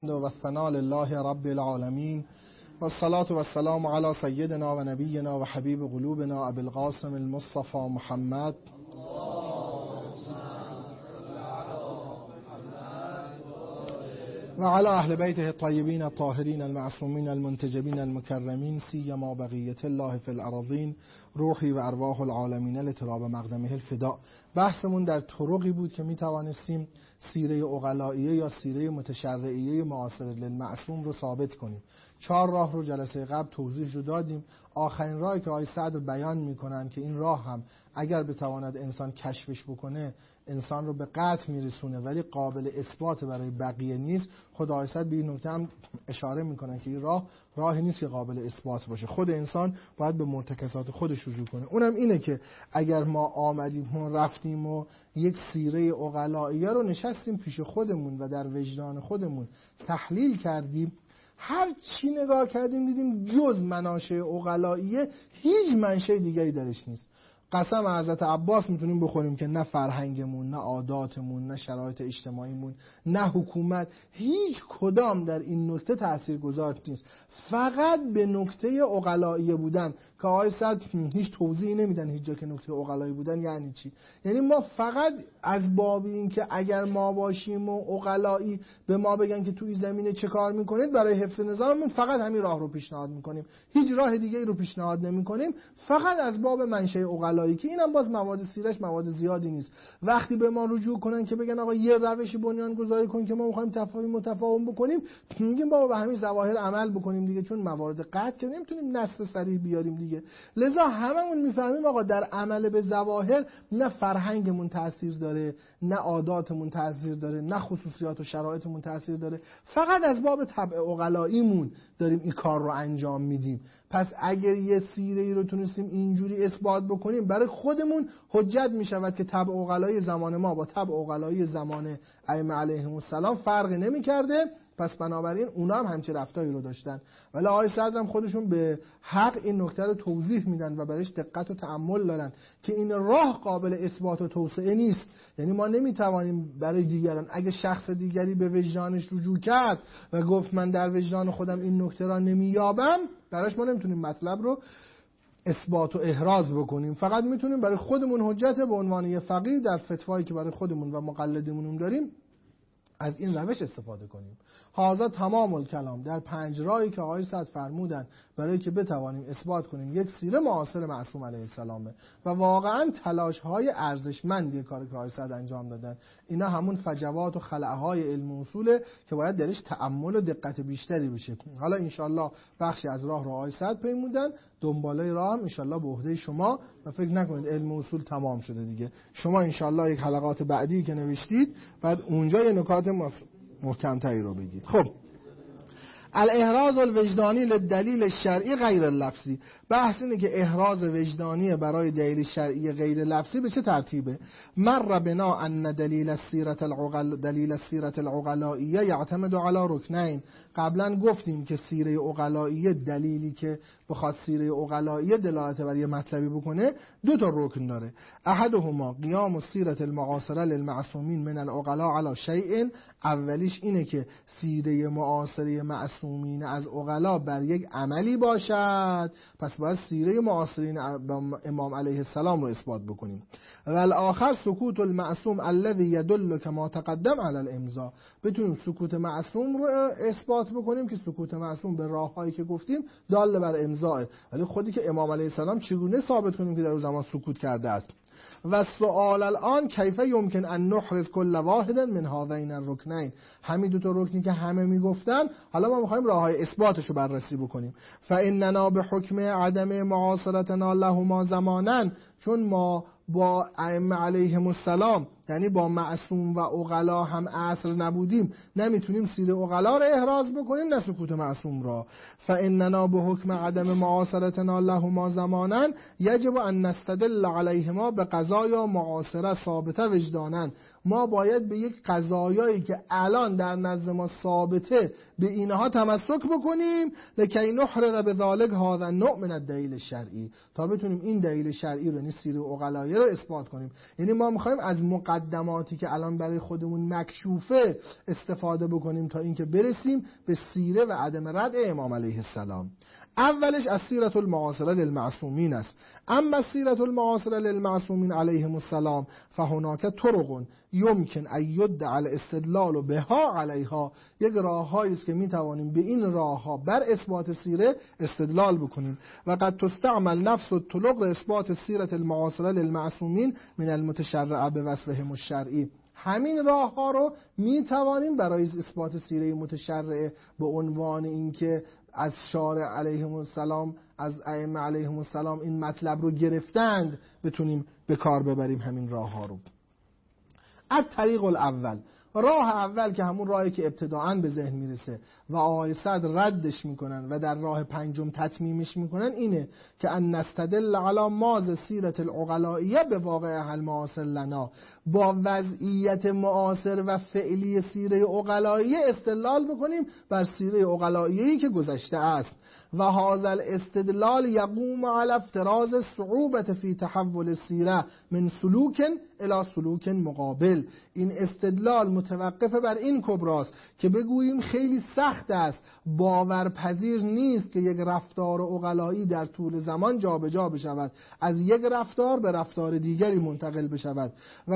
و ثنا لله رب العالمین و الصلاة و السلام علی سیدنا و نبینا و حبیب قلوبنا ابی القاسم المصطفى محمد و علی اهل بیته الطیبین الطاهرین المعصومین المنتجبین المکرمین سیما بقیة الله فی الارضین روحی و ارواح العالمین لتراب مقدمه الفداء. بحثمون در طرقی بود که می توانستیم سیره عقلائیه یا سیره متشرعیه معاصر للمعصوم رو ثابت کنیم. 4 راه رو جلسه قبل توضیح رو دادیم. آخرین راهی که آقای صدر بیان میکنن که این راه هم اگر بتواند انسان کشفش بکنه انسان رو به قطع میرسونه ولی قابل اثبات برای بقیه نیست. خود آقای صدر به این نکته هم اشاره میکنن که این راهی نیست که قابل اثبات باشه. خود انسان باید به مرتکزات خودش رجوع کنه. اونم اینه که اگر ما آمدیم و رفتیم و یک سیره عقلائیه رو نشستیم پیش خودمون و در وجدان خودمون تحلیل کردیم، هر چی نگاه کردیم دیدیم جز مناشأ عقلائیه هیچ منشأ دیگری درش نیست. قسم حضرت عباس میتونیم بخوریم که نه فرهنگمون، نه عاداتمون، نه شرایط اجتماعیمون، نه حکومت، هیچ کدام در این نکته تاثیرگذار نیست. فقط به نکته عقلائیه بودن که آقای صدر هیچ توضیحی نمیدن هیچ جا که نکته عقلائیه بودن یعنی چی. یعنی ما فقط از باب این که اگر ما باشیم و عقلایی به ما بگن که توی زمینه چه کار میکنید برای حفظ نظاممون فقط همین راه رو پیشنهاد میکنیم، هیچ راه دیگه رو پیشنهاد نمیکنیم، فقط از باب منشأ عقلایی که اینم باز موارد سیرش موارد زیادی نیست. وقتی به ما رجوع کنن که بگن آقا یه روشی بنیان گذاری کن که ما میخوایم متفاهم بکنیم، میگیم بابا به همین ظواهر عمل بکنیم دیگه، چون موارد قطع که نمیتونیم نص صریح بیاریم دیگه. لذا هممون میفهمیم آقا در عمل به ظواهر نه فرهنگمون تاثیر داره، نه عاداتمون تاثیر داره، نه خصوصیات و شرایطمون تاثیر داره، فقط از باب طبع عقلاییمون داریم این کار رو انجام میدیم. پس اگر یه سیره‌ای رو تونستیم اینجوری اثبات بکنیم برای خودمون حجت میشود که طبع عقلای زمان ما با طبع عقلای زمان ائمه علیهم السلام فرقی نمی‌کرده. پس بنابراین اونا هم همچه رفتاری رو داشتن. ولی آقای صدر هم خودشون به حق این نکته رو توضیح میدن و برایش دقت و تأمل دارن که این راه قابل اثبات و توسعه نیست. یعنی ما نمیتوانیم برای دیگران، اگه شخص دیگری به وجدانش رجوع کرد و گفت من در وجدان خودم این نکته را نمییابم، براش ما نمیتونیم مطلب رو اثبات و احراز بکنیم. فقط میتونیم برای خودمون حجت به عنوان یه فقیه در فتوایی که برای خودمون و مقلدمون داریم از این روش استفاده کنیم. هذا تمام الکلام در 5 راهی که آقای صدر فرمودن برای که بتوانیم اثبات کنیم یک سیره معاصر معصوم علیه السلامه و واقعا تلاش‌های ارزشمندی کاری که آقای صدر انجام دادن. اینا همون فجوات و خلأهای علم و اصوله که باید درش تأمل و دقت بیشتری بشه. حالا انشالله بخشی از راه رو آقای صدر پیمودن، دنباله راه هم انشالله به عهده شما و فکر نکنید علم و اصول تمام شده دیگه. شما انشالله یک حلقات بعدی که نوشتید بعد اونجا یه نکات محکم‌تری رو بگید. خب الاحراز الوجدانی للدلیل الشرعی غیر اللفظی. بحث اینه که احراز وجدانی برای دلیل شرعی غیر لفظی به چه ترتیبه؟ مر بنا ان دلیل السیرة العقلائیه یعتمد علی رکنین. قبلا گفتیم که سیره عقلائیه دلیلی که بخواد سیره عقلائیه دلالت بر یه مطلبی بکنه 2 تا رکن داره. احدهما قیام السیرة المعاصره للمعصومین من العقلاء علی شیء. اولیش اینه که سیره معاصره معصومین از عقلا بر یک عملی باشد، پس باید سیره معاصرین امام علیه السلام رو اثبات بکنیم. و الاخر سکوت المعصوم الذي يدل كما تقدم على الامضاء. بتونیم سکوت معصوم رو اثبات بکنیم که سکوت معصوم به راههایی که گفتیم دال بر امضاء. ولی خودی که امام علیه السلام چگونه ثابت کنیم که در اون زمان سکوت کرده است؟ و سوال الان کیف یمکن ان نحرز کل واحد من هذین الرکنین. همین 2 تا رکنی که همه میگفتن حالا ما میخوایم راههای اثباتش رو بررسی بکنیم. فاننا بحکم عدم معاصرتنا لهما زمانا، چون ما با ائمه علیهم السلام یعنی با معصوم و عقلا هم عصر نبودیم نمیتونیم سیره عقلا رو احراز بکنیم نه سکوت معصوم را. فاننا بحکم عدم معاصرتنا لهما زمانا یجب ان نستدل علیهما به قضایا معاصره ثابته وجدانا. ما باید به یک قضایایی که الان در نزد ما ثابته به اینها تمسک بکنیم لکی نحرز بذلک هذا النوع من الدلیل الشرعی، تا بتونیم این دلیل شرعی رو یعنی سیره عقلاییه رو اثبات کنیم. یعنی ما میخوایم از مقدماتی که الان برای خودمون مکشوفه استفاده بکنیم تا اینکه برسیم به سیره و عدم رد امام علیه السلام. اولش از سیرت المعاصره للمعصومین است. اما سیرت المعاصره للمعصومین علیهم السلام فهناک طرق یمکن ان یدعى الاستدلال بها علیها، یک راههایی است که می توانیم به این راهها بر اثبات سیره استدلال بکنیم. و قد تستعمل نفس الطرق اثبات سیرت المعاصره للمعصومین من المتشرع بوصفهم الشرعی. همین راه ها رو می توانیم برای اثبات سیره متشرعه به عنوان اینکه از شارع علیهم السلام، از ائمه علیهم السلام این مطلب رو گرفتند بتونیم به کار ببریم همین راه ها رو. الطریق الاول، راه اول که همون راهی که ابتداعاً به ذهن میرسه و آقای صدر ردش میکنن و در راه پنجم تتمیمش میکنن، اینه که ان نستدل علی ماذ سیرت العقلائیه به واقع المعاصر لنا، با وضعیت معاصر و فعلی سیره عقلائیه استدلال بکنیم بر سیره عقلائیه‌ای که گذشته است. و هذا الاستدلال یقوم علی افتراض صعوبة فی تحول السیره من سلوک الی سلوک مقابل. این استدلال متوقف بر این کبراست که بگوییم خیلی سخت است، باورپذیر نیست که یک رفتار عقلایی در طول زمان جابجا بشود، از یک رفتار به رفتار دیگری منتقل بشود. و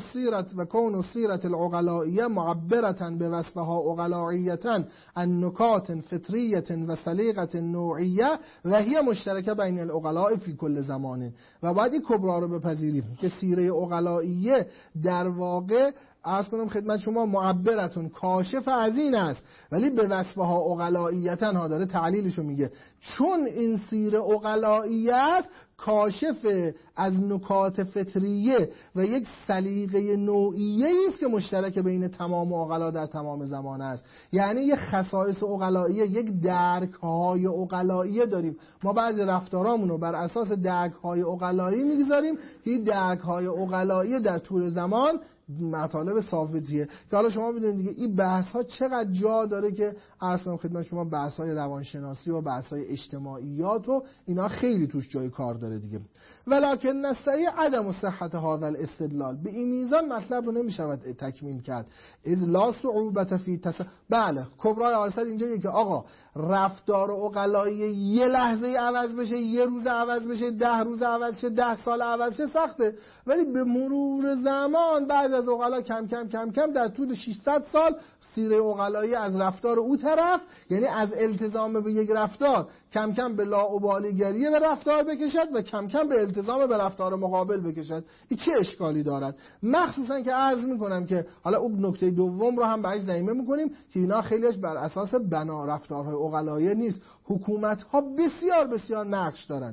کون السیرة العقلائیه معبرة بوصفها عقلائیة عن نکات فطریة و سلیقة نوعیه و هی مشترکه بین العقلاء فی کل زمان. و باید این کبرا رو بپذیریم که سیره عقلائیه در واقع عرض کنم خدمت شما معبرتون کاشف از این است، ولی به وصفها عقلائیتن ها داره تعلیلشو میگه، چون این سیره عقلائیه است کاشف از نکات فطریه و یک سلیقه نوعیه است که مشترک بین تمام عقلا در تمام زمان است. یعنی یک خصائص عقلائیه، یک درک های عقلائیه داریم. ما بعضی رفتارامونو بر اساس درک های عقلایی میگذاریم که این درک های عقلائیه در طول زمان مطالب ثابتیه که حالا شما میدونید دیگه این بحث ها چقدر جا داره که عرض کنم خدمت شما بحث های روانشناسی و بحث های اجتماعیات و اینا خیلی توش جای کار داره دیگه. ولکن نستطيع عدم صحت هذا الاستدلال، به این میزان مطلب رو نمیشود تکمیل کرد. اذ لا صعوبة فی بله کبرای آثار اینجاییه که آقا رفتار عقلایی یه لحظه عوض بشه، یه روز عوض بشه، 10 روز عوض شه، 10 سال عوض شه سخته، ولی به مرور زمان بعد از عقلا کم کم در طول 600 سال سیره عقلایی از رفتار او طرف، یعنی از التزام به یک رفتار کم کم به لاابالیگری به رفتار بکشد و کم کم به التزام به رفتار مقابل بکشد. این چه اشکالی دارد؟ مخصوصا که عرض میکنم که حالا اون نکته دوم رو هم بهش ضمیمه میکنیم که اینا خیلیش بر اساس بنا رفتارهای عقلایی نیست. حکومت ها بسیار نقش دارن،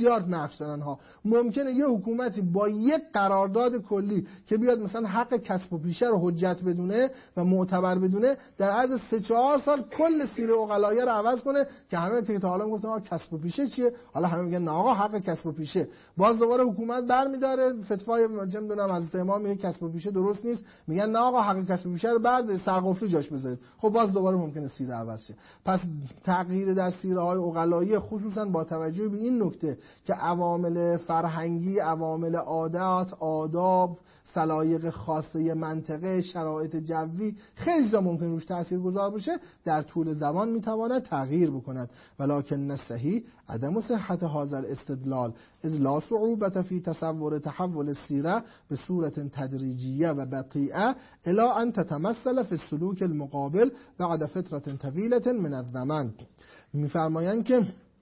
ها. ممکنه یه حکومتی با یک قرارداد کلی که بیاد مثلا حق کسب و پیشه رو حجت بدونه و معتبر بدونه، در عرض 3-4 سال کل سیره عقلایی رو عوض کنه که همه که تا حالا گفتن کسب و پیشه چیه، حالا همه میگن نه آقا حق کسب و پیشه. باز دوباره حکومت برمی‌داره فتوای چه می‌دونم از امام میگه کسب و پیشه درست نیست، میگن نه آقا حق کسب و پیشه رو بعد سرقفلی جاش بذارید. خب باز دوباره ممکنه سیره عوض شه. پس تغییر در سیره‌های عقلایی خصوصا با توجه به این نکته که عوامل فرهنگی، عوامل عادات، آداب، سلایق خاصه منطقه، شرایط جوی خیلی زیاد ممکن روش تاثیرگذار بشه، در طول زمان میتواند تغییر بکند. ولکن الصحیح عدم صحت هذا الاستدلال اذ لا صعوبة فی تصور تحول السیره به صورت تدریجیه و بطیئه الی ان تتمثل فی السلوک المقابل بعد فترة طویلة من الزمان. میفرمایند که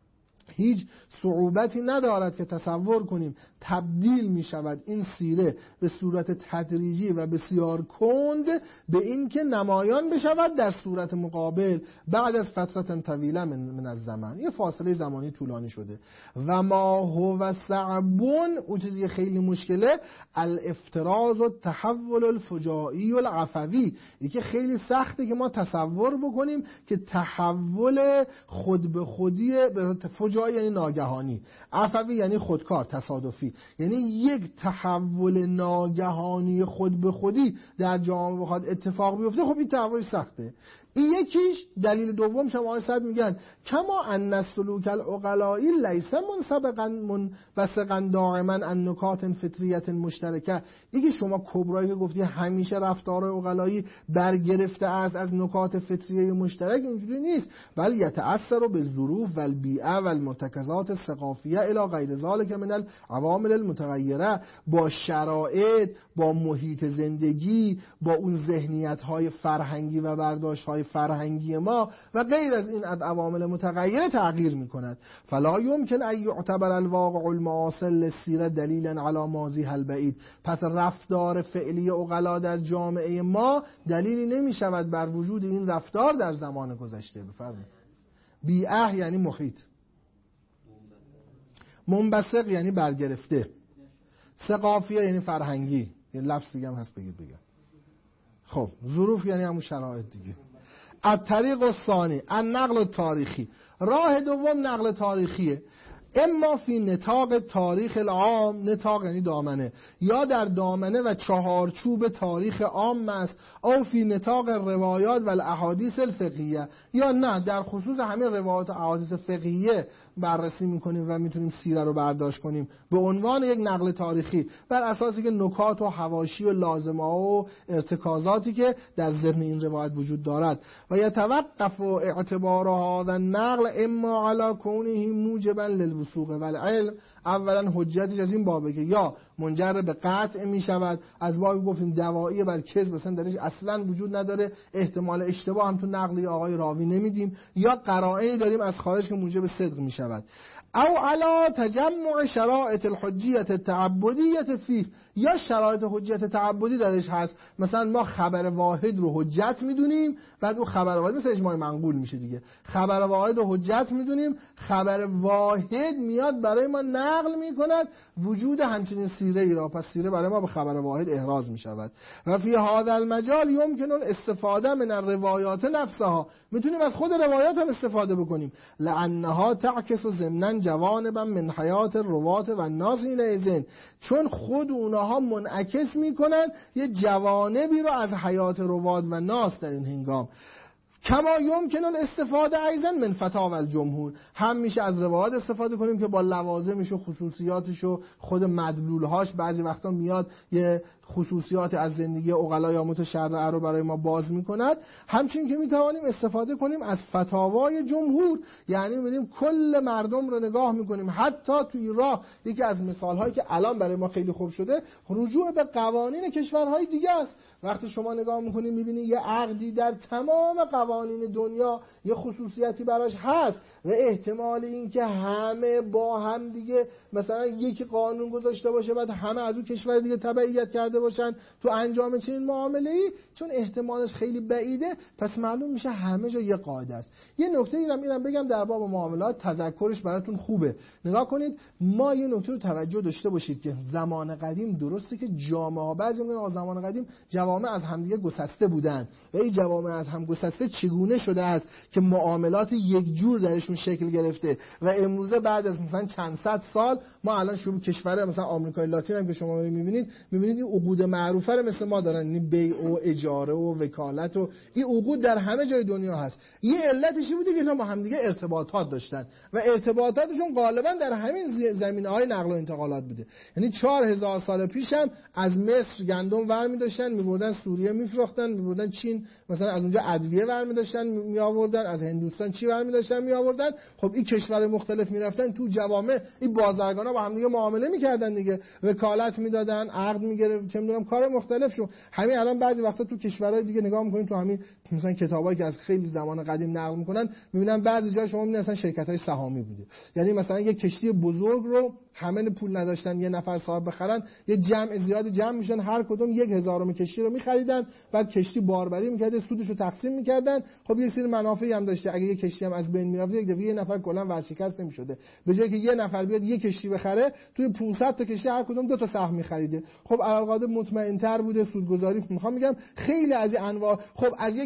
هیچ صعوبتی ندارد که تصور کنیم تبدیل می شود این سیره به صورت تدریجی و بسیار کند به این که نمایان بشود در صورت مقابل بعد از فترة طویله من الزمان، یه فاصله زمانی طولانی شده. و ما هو صعبون، اون چیزی خیلی مشکله، الافتراض و تحول الفجائی و العفوی، یکی خیلی سخته که ما تصور بکنیم که تحول خود به خودی، فجائی یعنی ناگهانی، عفوی یعنی خودکار تصادفی، یعنی یک تحول ناگهانی خود به خودی در جامعه بخواد اتفاق بیفته، خب این تحول سخته. این یکیش. دلیل دوم شما صد میگن کما ان السلوک العقلائی لیس منبثقا دائما عن نکات فطریه مشترکه. اینکه شما کبرایی که گفتی همیشه رفتار عقلایی برگرفته است از نکات فطریه مشترک، اینجوری نیست، بل یتأثر بالظروف والبیئه والمرتکزات الثقافیه الی غیر ذلک من العوامل المتغیره. با شرایط، با محیط زندگی، با اون ذهنیت‌های فرهنگی و برداشت‌های فرهنگی ما و غیر از این عوامل متغیره تغییر می‌کند. فلا يمكن ان يعتبر الواقع المعاصر للسیره دلیلا علی ماضیها البعید. پس رفتار فعلی عقلا در جامعه ما دلیلی نمی‌شود بر وجود این رفتار در زمان گذشته. بفرمایید. بیعه یعنی محیط، منبثق یعنی برگرفته، ثقافیه یعنی فرهنگی، یه لفظ دیگه هم هست بگم. خب ظروف یعنی همون شرایط دیگه. الطریق الثانی النقل التاریخی. راه دوم نقل تاریخیه. اما فی نطاق تاریخ العام، نطاق یعنی دامنه، یا در دامنه و چهارچوب تاریخ عام است، او فی نطاق روایات و الاحادیث الفقهیه، یا نه در خصوص همین روایات و احادیث فقهیه بررسی میکنیم و میتونیم سیره رو برداشت کنیم به عنوان یک نقل تاریخی بر اساسی که نکات و حواشی و لازمه و ارتکازاتی که در ذهن این روایت وجود دارد. و یتوقف اعتبار هذا النقل اما علی کونه موجبا للوثوق والعلم. اولا حجتش از این بابه که یا منجر به قطع می شود، از بابی گفتیم دوایی بر کذب مثلا درش اصلا وجود نداره، احتمال اشتباه هم تو نقلی آقای راوی نمیدیم، یا قرائنی داریم از خارج که موجب صدق می شود. او علا تجمع شرائط الحجیت التعبدیت فیه، یا شرایط حجیت تعبدی درش هست. مثلا ما خبر واحد رو حجت میدونیم، بعد اون خبر واحد مثل اجماع منقول میشه دیگه، خبر واحد رو حجت میدونیم، خبر واحد میاد برای ما نقل میکند وجود همچنین سیره ای را، پس سیره برای ما به خبر واحد احراز میشود. و فی هذا المجال یمکن الاستفاده من الروایات نفسها، میتونیم از خود روایات هم استفاده بکنیم، لانها تعکس ضمنا جوانبا من حیات الروات و الناس حینئذ، چون خود اونها منعکس میکنن یه جوانبی رو از حیات روات و ناس در این هنگام. کما یمکن الاستفاده ایضا من فتاوی الجمهور، هم میشه از روایات استفاده کنیم که با لوازمش و خصوصیاتش و خود مدلولهاش بعضی وقتا میاد یه خصوصیات از زندگی عقلا یا متشرعه رو برای ما باز میکند. همچنین که میتوانیم استفاده کنیم از فتاوای جمهور، یعنی میریم کل مردم رو نگاه میکنیم. حتی توی راه یکی از مثالهایی که الان برای ما خیلی خوب شده رجوع به قوانین کشورهای دیگه است. وقتی شما نگاه میکنید میبینید یه عقدی در تمام قوانین دنیا یه خصوصیتی براش هست و احتمال این که همه با هم دیگه مثلا یک قانون گذاشته باشه بعد همه از اون کشور دیگه تبعیت کرده باشن تو انجام چنین معامله‌ای، چون احتمالش خیلی بعیده، پس معلوم میشه همه جا یه قاعده است. یه نکته اینم بگم در باب معاملات، تذکرش براتون خوبه. نگاه کنید، ما یه نکته رو توجه داشته باشید که زمان قدیم درسته که جامعه ها، بعضی میگن زمان قدیم جوامع از همدیگه گسسته بودن و این جوامع از هم گسسته چگونه شده است که معاملات یک جور درشون شکل گرفته و امروزه بعد از مثلا چند صد سال ما الان شروع کشور مثلا آمریکای لاتین هم که شما میبینید این عقود معروفه رو مثل ما دارن، این بیع و اجاره و وکالت و این عقود در همه جای دنیا هست. یه علتش بوده که اینا با هم دیگه ارتباطات داشتن و ارتباطاتشون غالبا در همین زمینه‌های نقل و انتقالات بوده. یعنی 4000 سال پیش هم از مصر گندم برمی داشتن میبردن سوریه میفروختن، میبردن چین مثلا از اونجا ادویه برمی داشتن می آوردن، از هندوستان چی برمی داشتن می آوردن. خب این کشور مختلف میرفتن تو جوامع این بازرگانا با هم دیگه معامله میکردن دیگه، وکالت میدادن، عقد میگرفت، چه میدونم کار مختلف شو. همین الان بعضی وقتا تو کشورهای دیگه نگاه میکنین تو همین مثلا کتابایی که از خیلی زمان قدیم نقل میکنن میبینن بعضی جا شما میبینن اصلا شرکت‌های سهامی بوده. یعنی مثلا یه کشتی بزرگ رو همه پول نداشتن یه نفر صاحب بخرن، یه جمع زیادی جمع میشن، هر کدوم 1000 کشتی رو میخریدن، بعد کشتی باربری میکرده، سودش رو تقسیم میکردن. خب یه سری منافعی هم داشته، اگه یه کشتی هم از بین میرفت یک دفعه یه نفر کلا ورشکست نمیشده، به جای که یه نفر بیاد یه کشتی بخره توی 500 تا کشتی هر کدوم 2 تا سهم میخریده. خب علالقاعده مطمئن‌تر بوده، سودگذاری میخوام میگم خیلی از این انواع. خب از یک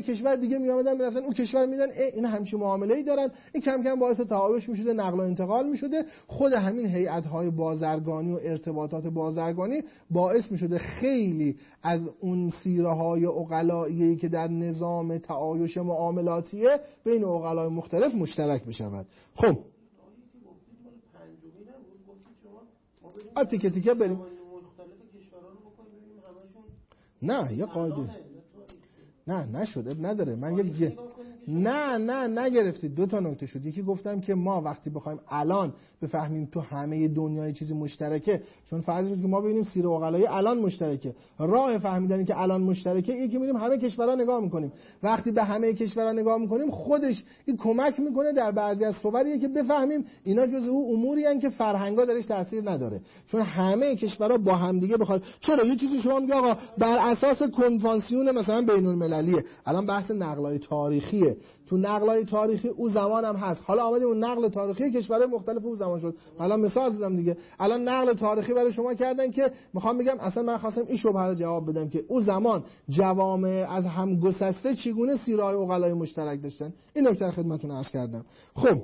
کشور دیگه میآمدن میرفتن اون کشور میدن این همچین معامله‌ای دارن، این کم کم باعث تعایش میشده، نقل و انتقال میشده. خود همین هیئت‌های بازرگانی و ارتباطات بازرگانی باعث میشده خیلی از اون سیره‌های عقلایی که در نظام تعایش معاملاتیه بین عقلای مختلف مشترک بشود. خب تیکه تیکه بریم. نه یه قاعده نه نشد نداره. من نه نگرفتید. دو تا نکته شد. یکی گفتم که ما وقتی بخوایم الان بفهمیم تو همه دنیای چیزی مشترکه، چون فرض کنید که ما ببینیم سیر عقلایی الان مشترکه، راه فهمیدن که الان مشترکه اینه که میریم همه کشورها نگاه میکنیم. وقتی به همه کشورها نگاه میکنیم خودش این کمک میکنه در بعضی از صوریه که بفهمیم اینا جزء اون اموری ان که فرهنگا درش تاثیر نداره، چون همه کشورها با هم دیگه بخواد. چرا یه چیزی شما میگه آقا بر اساس کنوانسیون مثلا بین المللیه، الان بحث نقلای تاریخیه، تو نقلای تاریخی او زمان هم هست. حالا آمدیم اون نقل تاریخی کشورهای مختلف او زمان شد. حالا مثال زدم دیگه. الان نقل تاریخی برای شما کردن که میخوام بگم اصلا من خواستم این شبهه رو جواب بدم که او زمان جوامع از هم گسسته چگونه سیرهای عقلای مشترک داشتن. این نکته رو خدمتتون عرض کردم. خب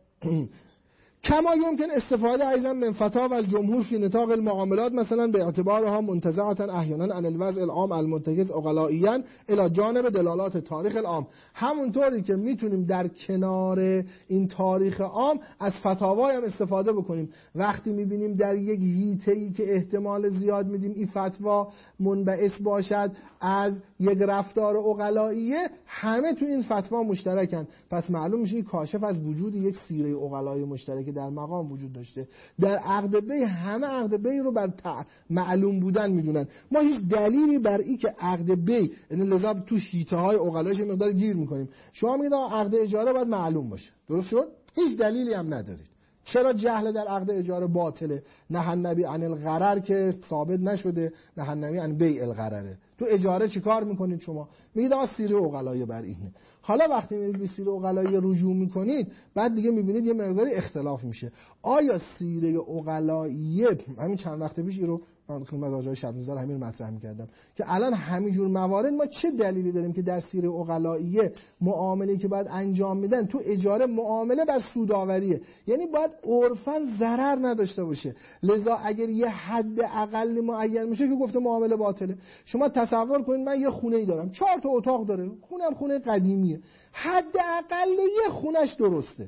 کما يمكن استفاده ايضا من فتاوى الجمهور في نطاق المعاملات مثلا باعتبارها منتزعه احيانا عن الوضع العام المتجد عقلائيا الى جانب دلالات تاریخ العام. همونطوری که میتونیم در کنار این تاریخ عام از فتاوای هم استفاده بکنیم. وقتی میبینیم در یک هیته‌ای که احتمال زیاد میدیم این فتوا منبعث باشد از یک رفتار عقلائیه، همه تو این فتوا مشترکن، پس معلوم میشه این کاشف از وجود یک سیره عقلای مشترک در مقام وجود داشته. در عقد بی همه عقد بی رو بر معلوم بودن میدونن. ما هیچ دلیلی بر این که عقد بی لذا تو هیته های عقلایش مقدار گیر میکنیم. شما میگید عقد اجاره باید معلوم باشه، درست شد؟ هیچ دلیلی هم ندارید. چرا جهل در عقد اجاره باطله؟ نه النبی عن الغرر که ثابت نشده، نه النبی عن بیع الغرره. تو اجاره چیکار میکنید شما؟ میگید آقا سیره عقلایی بر اینه. حالا وقتی میرید به سیره عقلایی رجوع میکنید، بعد دیگه میبینید یه مقداری اختلاف میشه. آیا سیره عقلایی، همین چند وقت پیش این رو من خدمت آقای شب‌نظر همین مطرح می‌کردم که الان همینجور موارد ما چه دلیلی داریم که در سیره عقلایی معامله‌ای که باید انجام میدن تو اجاره معامله بر سودآوریه، یعنی باید عرفاً ضرر نداشته باشه. لذا اگر یه حد اقل معین میشه که گفته معامله باطله. شما تصور کنید من یه خونه‌ای دارم، 4 تا اتاق داره، خونم خونه قدیمیه، حد اقل یه خونش درسته،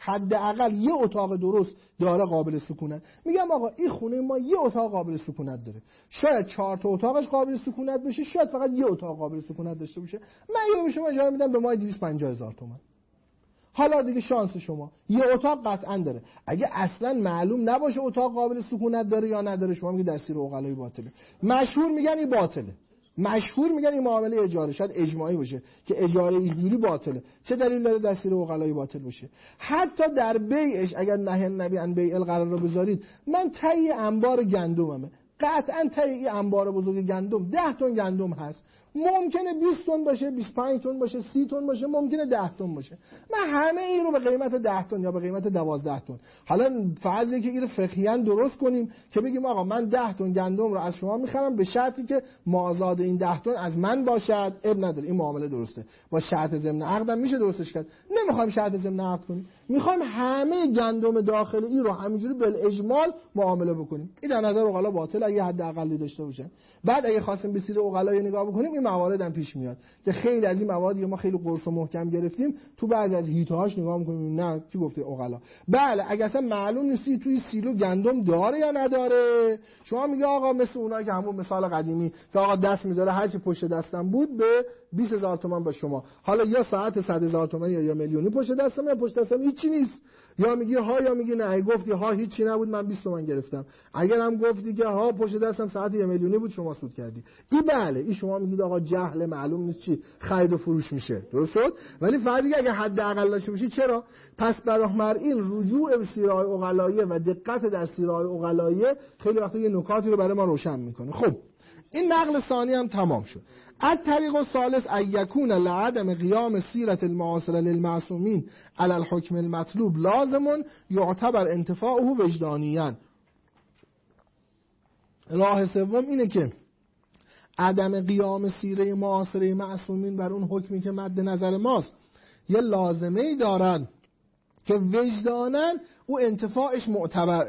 حداقل یه اتاق درست داره قابل سکونت. میگم آقا این خونه ما یه اتاق قابل سکونت داره، شاید 4 تا اتاقش قابل سکونت بشه، شاید فقط یه اتاق قابل سکونت داشته باشه. من به شما اجازه میدم به ماه 250,000 تومان. حالا دیگه شانس شما، یه اتاق قطعا داره. اگه اصلا معلوم نباشه اتاق قابل سکونت داره یا نداره، شما میگید دستور عقلایی باطله. مشهور میگن این باطله، مشهور میگن این معامله اجاره، شاید اجماعی باشه که اجاره اینجوری باطله. چه دلیل داره دستور عقلایی باطل باشه؟ حتی در بیعش اگر نهی نبی عن بیع الغرر رو بذارید، من تای انبار گندممه، قطعا تای این انبار بزرگ گندم 10 تن گندم هست، ممکنه 20 تن باشه، 25 تن باشه، 30 تن باشه، ممکنه 10 تن باشه. من همه این رو به قیمت 10 تن یا به قیمت 12 تن، حالا فرضی که این رو فقهیاً درست کنیم که بگیم آقا من 10 تن گندم رو از شما میخرم به شرطی که مازاد این 10 تن از من باشد، اب نداره، این معامله درسته. با شرط ضمن عقدم میشه درستش کرد. نمیخوایم شرط ضمن عقد کنیم، میخوایم همه گندم داخل این رو همینجوری بالاجمال معامله بکنیم. این در نظر عقلا باطل اگه حد اقلی داشته باشه. بعد اگه خواستیم به سیر عقلایی نگاه بکنیم، این موارد هم پیش میاد که خیلی از این موارد ما خیلی قرص و محکم گرفتیم، تو بعضی از هیتهاش نگاه میکنیم نه کی گفته عقلا. بله اگه اصلا معلوم نیستی توی سیلو گندم داره یا نداره، شما میگه آقا مثل اونایی که همون مثال قدیمی که آقا دست میذاره هر چی پشت دستم بود به 20,000 تومان با شما، حالا یا ساعت 100,000 تومان یا میلیونی پشت دستم یا پشت دستم هیچی نیست، یا میگی ها یا میگی نه، گفتی ها هیچی نبود من 20 تومان گرفتم، اگر هم گفتی که ها پشت دستم ساعت 1 میلیونی بود شما سود کردی. این بله این شما میگید آقا جهل معلوم نیست چی خرید و فروش میشه، درست شد. ولی فرضی اگه حد اقل داشته باشی چرا؟ پس برای این رجوع به سیرهای عقلاییه و دقت در سیرهای عقلاییه خیلی وقتا یه نکاتی رو برای ما روشن میکنه. خب این نقل ثانی هم تمام شد. الطریق الثالث ان یکون لعدم قیام سیرة المعاصرة للمعصومین علی الحکم المطلوب لازم یعتبر انتفاعه وجدانیاً. راه سوم اینه که عدم قیام سیره معاصره معصومین بر اون حکمی که مد نظر ماست یه لازمه‌ای دارن که وجدانن او انتفاعش معتبر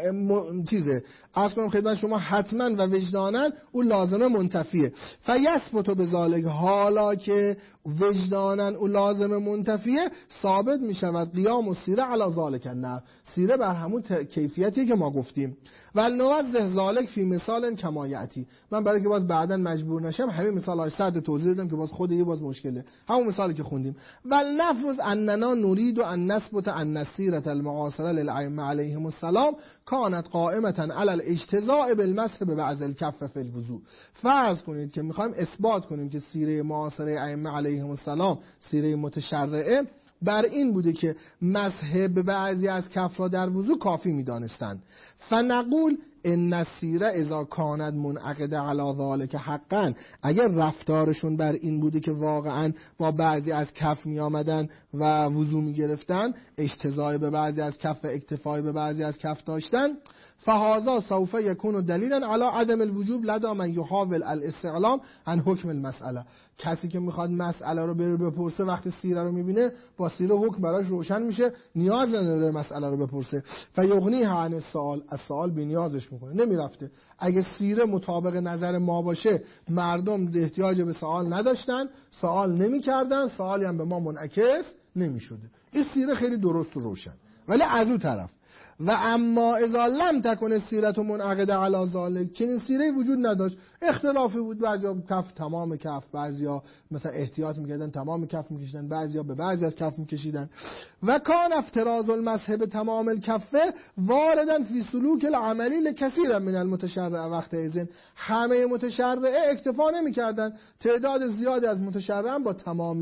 چیزه. عرض کنم خدمت شما حتما و وجدانن او لازمه منتفیه. فیثبت بذالک، حالا که وجدانن او لازمه منتفیه ثابت می شود قیام و سیره علی ذالک النحو، سیره بر همون کیفیتی که ما گفتیم. ولنوضح ذالک فی مثال کما یاتی، من برای که باز بعداً مجبور نشم همین مثال‌های سرد توضیح دادم که باز خود یه باز مشکله، همون مثالی که خوندیم. ولنفرض اننا نريد ان نثبت ان السیره المعاصره للائمه علیهم السلام كانت قائمه علی الاجتزاء بالمسح ببعض الكف فی الوضوء. فرض کنید که میخوایم اثبات کنیم که سیره معاصره ائمه علیهم السلام، سیره متشرعه، بر این بوده که مسح به بعضی از کف را در وضو کافی می‌دانستند. فنقول ان السیره اذا کانت منعقده علی ذلک حقا، اگر رفتارشون بر این بوده که واقعا با بعضی از کف می آمدن و وضو می گرفتن، اجتزای به بعضی از کف و اکتفای به بعضی از کف داشتن، فهذا سوف یکون دلیلا علی عدم الوجوب لدى من یحاول الاستعلام عن حکم المسئله. کسی که میخواد مسئله رو بره بپرسه وقتی سیره رو میبینه با سیره حکم براش روشن میشه، نیاز نداره مسئله رو بپرسه. فیغنیه عن السؤال، از سوال بی‌نیازش میکنه، نمیرفته. اگه سیره مطابق نظر ما باشه مردم احتیاج به سوال نداشتن، سوال نمیکردن، سوالی هم به ما منعکس نمیشده. این سیره خیلی درست و روشن. ولی از اون طرف و اما اذا لم تکن السیره منعقده علی ذلک، چنین سیره وجود نداشت، اختلافی بود، بعضیا کف تمام کف، بعضیا مثلا احتیاط میکردن تمام کف میکشیدن، بعضیا به بعضی از کف میکشیدن. و کان افتراض المسح بتمام الکف واردا فی سلوک العملی لکثیر من المتشرع وقت اذن، همه متشرعه اکتفا نمیکردن، تعداد زیادی از متشرع با تمام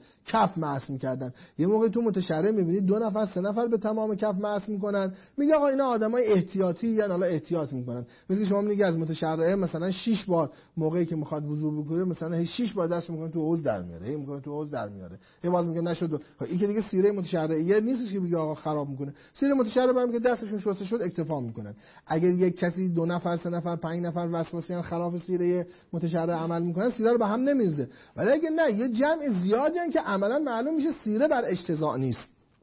کف مسح میکردن. یه موقع تو متشرع میبینید 2 نفر 3 نفر به تمام کف مسح میکنن، میگه آقا اینا آدمای احتیاطی یعنی حالا احتیاط میکنن. مثلا شما میگی از متشرع مثلا 6 بار موقعی که میخواد وضو بکنه مثلا 6 بار دست میکنه تو حوض در میاره، میکنه تو حوض در میاره، یه باز میگه نشد. این که دیگه سیره متشرعیه نیستش که بگه آقا خراب میکنه. سیره متشرع برام که دستشون شسته شد اکتفا میکنن. اگر یک کسی 2 نفر 3 نفر 5 نفر وسواسیان خلاف سیره متشرع عمل میکنن، سیره رو به هم نمیزه. ولی اگه نه یه جمع زیادی ان که عملا معلوم میشه سیره بر اجتزاء نیست.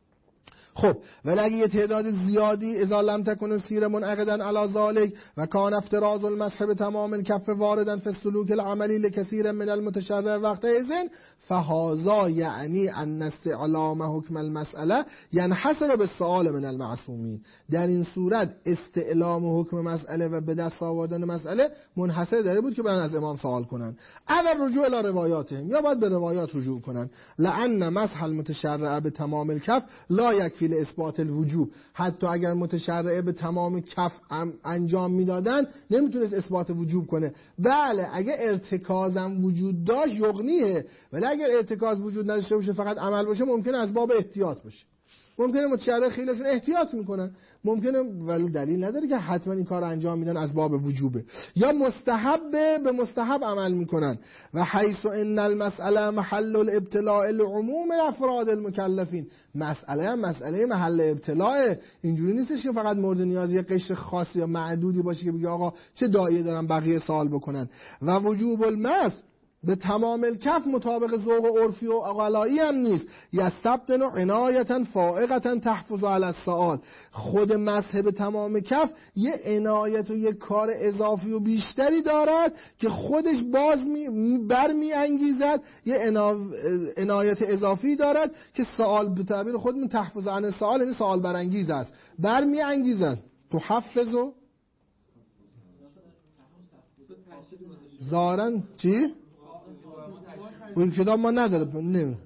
خب ولی اگه یه تعداد زیادی اذا لم تکن السیره منعقدا علی ذلک و کان افتراض المسح بتمام الکف واردا فی السلوک العملی لکثیر من المتشرع وقت اذن فهذا یعنی ان استعلام حکم المساله ينحصر بالسؤال من المعصومین. در این صورت استعلام حکم مسئله و به دست آوردن مسئله منحصر در بود که برن از امام سوال کنن. اول رجوع الی روایاتهم، یا باید به روایات رجوع کنن. لان مسح المتشرع بتمام الکف لا یکفی اثبات الوجوب، حتی اگر متشرعه به تمام کف انجام میدادن نمیتونست اثبات وجوب کنه. بله اگر ارتکازم وجود داشت یغنیه، ولی اگر ارتکاز وجود نداشته باشه فقط عمل باشه ممکنه از باب احتیاط باشه، ممکنه متشرع خیلیشون احتیاط میکنن، ممکنه ولی دلیل نداره که حتما این کار انجام میدن از باب وجوبه. یا مستحبه به مستحب عمل میکنن. و حیث ان المساله محل الابتلاء لعموم افراد المکلفین، مسئله محل ابتلاء، اینجوری نیستش که فقط مورد نیاز یه قشر خاصی یا معدودی باشه که بگه آقا چه داعیه دارن بقیه سوال بکنن. و وجوب المسح به تمام الکف مطابق ذوق و عرفی و عقلایی هم نیست. یستبدن عنایتا فائقتا تحفظ علی السؤال، خود مسح به تمام کف یه عنایت و یه کار اضافی و بیشتری دارد که خودش باز برمی انگیزد، یه عنایت اضافی دارد که سؤال به تعبیر خودمون تحفظ عن السؤال یعنی سؤال برانگیز است، برمی انگیزد. تحفظ و زارن چی؟ این کتاب ما نداره نه.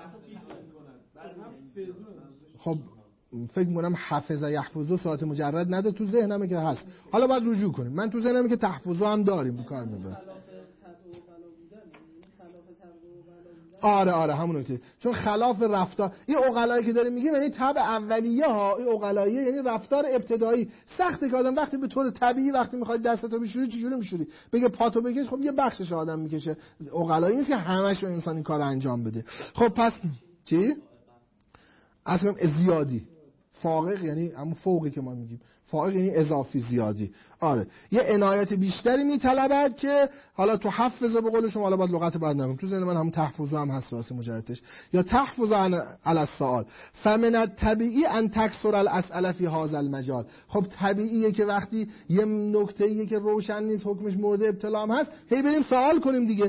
خب فکر می‌کنم حفظ یحفظو ساعت مجرد نده تو ذهنمه که هست، حالا باید رجوع کنیم. من تو ذهنمه که تحفظو هم داریم کار می‌بره. آره همونه، چون خلاف رفتار این عقلایی که داره میگه یعنی طبع اولیه ها، این عقلاییه یعنی رفتار ابتدایی. سخته که آدم وقتی به طور طبیعی وقتی میخواد دستتو بشوری چجوری میشوری، بگه پاتو بکش، خب یه بخشش آدم میکشه. عقلایی نیست که همش رو انسان این کارو انجام بده. خب پس چی اصلا زیادی فائق یعنی همون فوقی که ما میگیم، فائق یعنی اضافی زیادی. آره یه عنایت بیشتری میطلبد که حالا تو حفظ به قول شما، حالا باید لغت بعد نگم، تو ذهن من هم تحفظ هم هست راست مجردش، یا تحفظ علی السؤال. فمن الطبیعی ان تکثر الاسئله فی هذا المجال. خب طبیعیه که وقتی یه نکته‌ایه که روشن نیست حکمش مورد ابطلا هم هست، هی بریم سوال کنیم دیگه.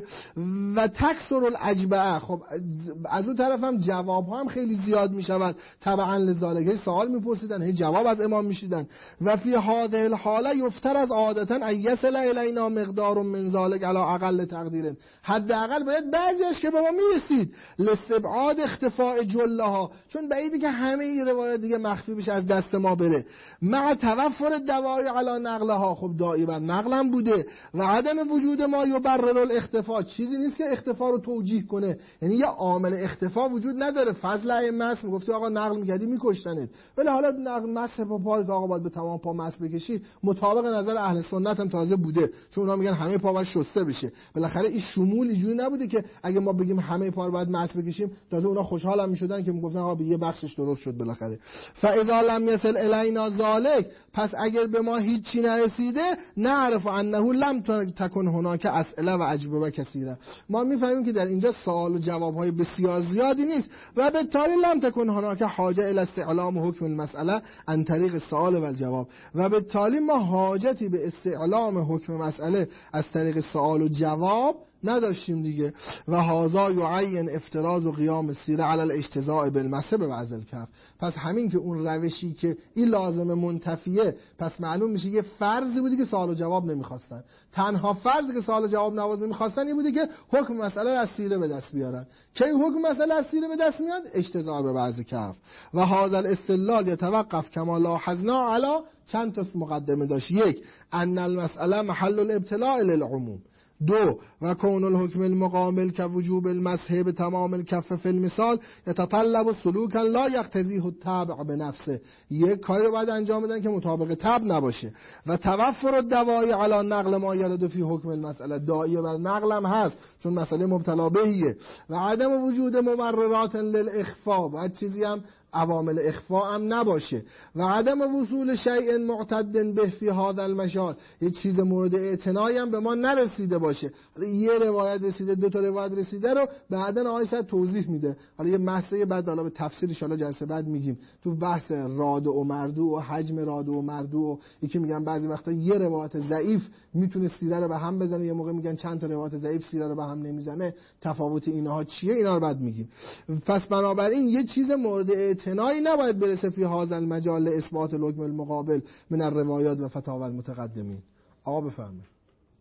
و تکثر الاجبه، خب از اون طرف هم جواب ها هم خیلی زیاد میشود تبعا لذالک، سوال میپرسیدن هی جواب از امام میشیدن. و فی هذه الحاله یفترض عادتا ان یصل الینا مقدار من ذلک علی اقل تقدیر، حداقل باید بعضیش که به ما میرسید لاستبعاد اختفاء جلها، چون بعیده که همه این روایات دیگه مخفی بشه از دست ما بره. مع توفر دوای علی نقلها، خب داعی بر نقلم بوده. و عدم وجود ما یبرر الاختفاء، چیزی نیست که اختفاء رو توجیه کنه، یعنی یه عامل اختفاء وجود نداره. فضل ائمه است، میگفتی آقا نقل میکردی میکشتنت، ولی حالا نقل مسح پا پای آقا باید به تمام پا مسح بکشی، مطابق نظر اهل سنت هم تازه بوده، چون اونا میگن همه پا باید شسته بشه. بالاخره این شمول اینجوری نبوده که اگه ما بگیم همه پا رو باید مسح بکشیم تازه اونا خوشحال هم میشدن که میگفتن آقا یه بخشش درست شد بالاخره. فاذا لم يصل الینا ذلک، پس اگر به ما هیچی نرسیده، نعرف انه لم تکن هناک اسئله و اجوبه کثیره، ما میفهمیم که در اینجا سوال و جواب‌های بسیار زیادی نیست. و به تالی لم تکن هناک حاجه الی استعلام حکم المسئله عن طریق السؤال و الجواب، و به تالی ما حاجتی به استعلام حکم مسئله از طریق سوال و جواب نداشتیم دیگه. و هذا یعین افتراض و قیام سیره علی الاجتزاء بالمسح بعض الکف، پس همین که اون روشی که این لازم منتفیه، پس معلوم میشه یه فرضی بودی که سوال و جواب نمیخواستن، تنها فرضی که سوال و جواب نواز نمیخواستن این بودی که حکم مسئله از سیره به دست بیارن. کی حکم مسئله از سیره به دست میاد؟ اجتزاء به بعض کف. و هذا الاستدلال یتوقف کما لاحظنا علی چند تا مقدمه داشت. یک، ان المسئله محل الابتلاء للعموم. دو، و کون الحکم المقابل که وجوب المسح به تمام الکف فی المثال یتطلب سلوکا لا یقتضیه التبع به نفسه، یک کاری رو باید انجام بدن که مطابق تبع نباشه. و توفر الدوای علی نقل ما یرد فی حکم المسئله، داعیه بر نقلم هست چون مسئله مبتلا بهیه. و عدم وجود مبررات للاخفاء، باید چیزی هم عوامل اخفاء هم نباشه. و عدم وصول شیء معتد به فی هذا المجال، یه چیز مورد اعتنایی هم به ما نرسیده باشه. حالا یه روایت رسیده، دو تا روایت رسیده رو بعدن آقای صاحب توضیح میده، حالا یه مسئله بعد حالا به تفسیر ان شاء الله جلسه بعد میگیم، تو بحث راد و مردو و حجم راد و مردو، یکی میگن بعضی وقتا یه روایت ضعیف میتونه سیره رو به هم بزنه، یه موقع میگن چند تا روایت ضعیف سیره رو به هم نمیزنه، تفاوت اینها چیه، اینا رو بعد میگیم. پس بنابراین یه چیز مورد اعتنایی نباید برسه فی هذا المجال اثبات الحکم المقابل من الروایات و فتاوی المتقدمین. آقا بفرمایید.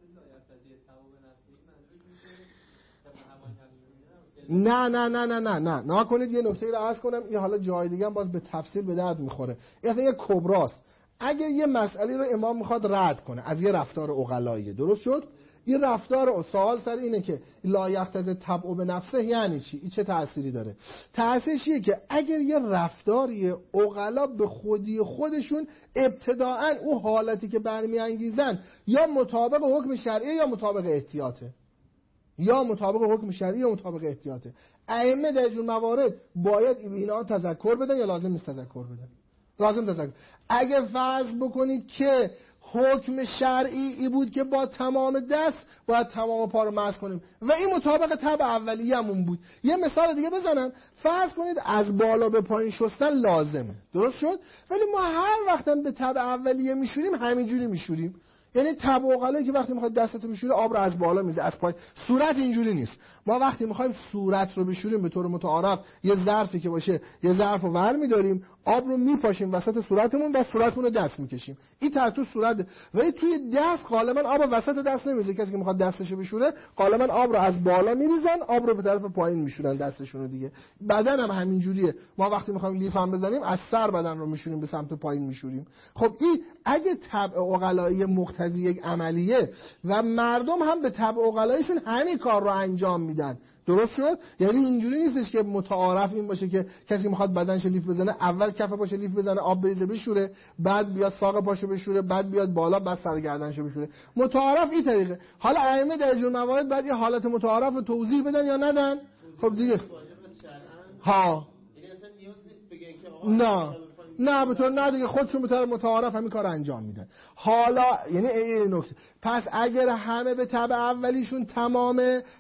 نه کنید. یه نکته رو عرض کنم، این حالا جای دیگه هم باز به تفصیل به درد میخوره. این یه کبراست. اگر یه مسئله رو امام میخواد رد کنه از یه رفتار عقلایی، درست شد؟ این رفتار سوال سر اینه که لا یقتضی تبع به نفسه یعنی چی؟ این چه تأثیری داره؟ تأثیرش اینه که اگر یه رفتاری عقلا به خودی خودشون ابتداءً او حالتی که برمیانگیزن یا مطابق حکم شرعی یا مطابق احتیاطه، یا مطابق حکم شرعی یا مطابق احتیاطه. ائمه در جور موارد باید اینا تذکر بدن یا لازم نیست تذکر بدن؟ لازم تذکر. اگر فرض بکنید که حکم شرعی ای بود که با تمام دست باید تمام پا رو مسح کنیم و این مطابق طبع اولیه‌مون بود، یه مثال دیگه بزنم، فرض کنید از بالا به پایین شستن لازمه، درست شد؟ ولی ما هر وقت هم به طبع اولیه میشوریم همینجوری میشوریم، یعنی طبع عقلایی که وقتی میخواد دستتو بشوره آب رو از بالا میزه از پایین. صورت اینجوری نیست. ما وقتی میخوایم صورت رو بشوریم به طور متعارف یه ظرفی که باشه یه ظرف رو ور میداریم، آب رو میپاشیم وسط صورتمون و صورتمون رو دست میکشیم، این تو صورت. ولی توی دست غالبا آب وسط دست نمیزه، کسی که میخواد دستشو بشوره غالبا آب رو از بالا میریزن، آب رو به طرف پایین میشورن دستشون رو دیگه. بدن هم همینجوریه، ما وقتی میخوایم لیف هم بزنیم از سر بدن رو میشوریم به سمت پایین میشوریم. خب این اگه طبع عقلایی مقتضی یک عملیه و مردم هم به طبع عقلایشون همین کار رو انجام میدن، درست شد؟ یعنی اینجوری نیستش که متعارف این باشه که کسی میخواد بدنش لیف بزنه اول کف پاشو لیف بزنه آب بریزه بشوره، بعد بیاد ساق پاشو بشوره، بعد بیاد بالا، بعد سر گردنشو بشوره. متعارف این طریقه. حالا ائمه در جور موارد بعد یه حالت متعارف رو توضیح بدن یا ندن؟ خب دیگه ها نه نه به طور نه دیگه، خودشون به طور متعارف همین کار انجام میدن. حالا یعنی این نکته، پس اگر همه به تبع اولیشون تمام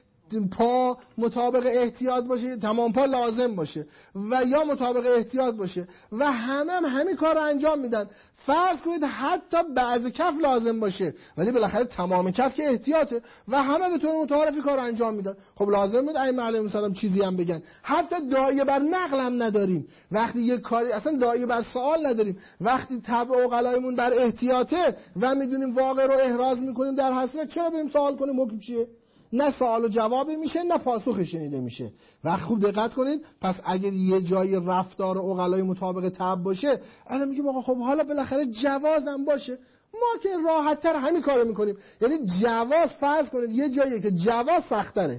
پا مطابق احتیاط باشه، تمام پا لازم باشه و یا مطابق احتیاط باشه و همین کار رو انجام میدن، فرض کنید حتی بعض کف لازم باشه ولی بالاخره تمام کف که احتیاطه و همه به طور متعارفی کار رو انجام میدن، خب لازم بود ائمه علیهم السلام چیزی هم بگن. حتی داعیه بر نقل هم نداریم، وقتی یک کاری اصلا داعیه بر سوال نداریم، وقتی تبع عقلایمون بر احتیاطه و میدونیم واقع رو احراز میکنیم در حسنه، چرا بریم سوال کنیم حکم چیه؟ نه سوال و جوابی میشه نه پاسخ شنیده میشه. و خوب دقت کنید، پس اگر یه جای رفتار عقلای مطابق طبع باشه، الان میگیم آقا خب حالا بالاخره جوازم باشه، ما که راحت تر همین کارو میکنیم. یعنی جواز، فرض کنید یه جایی که جواز سخت‌تره،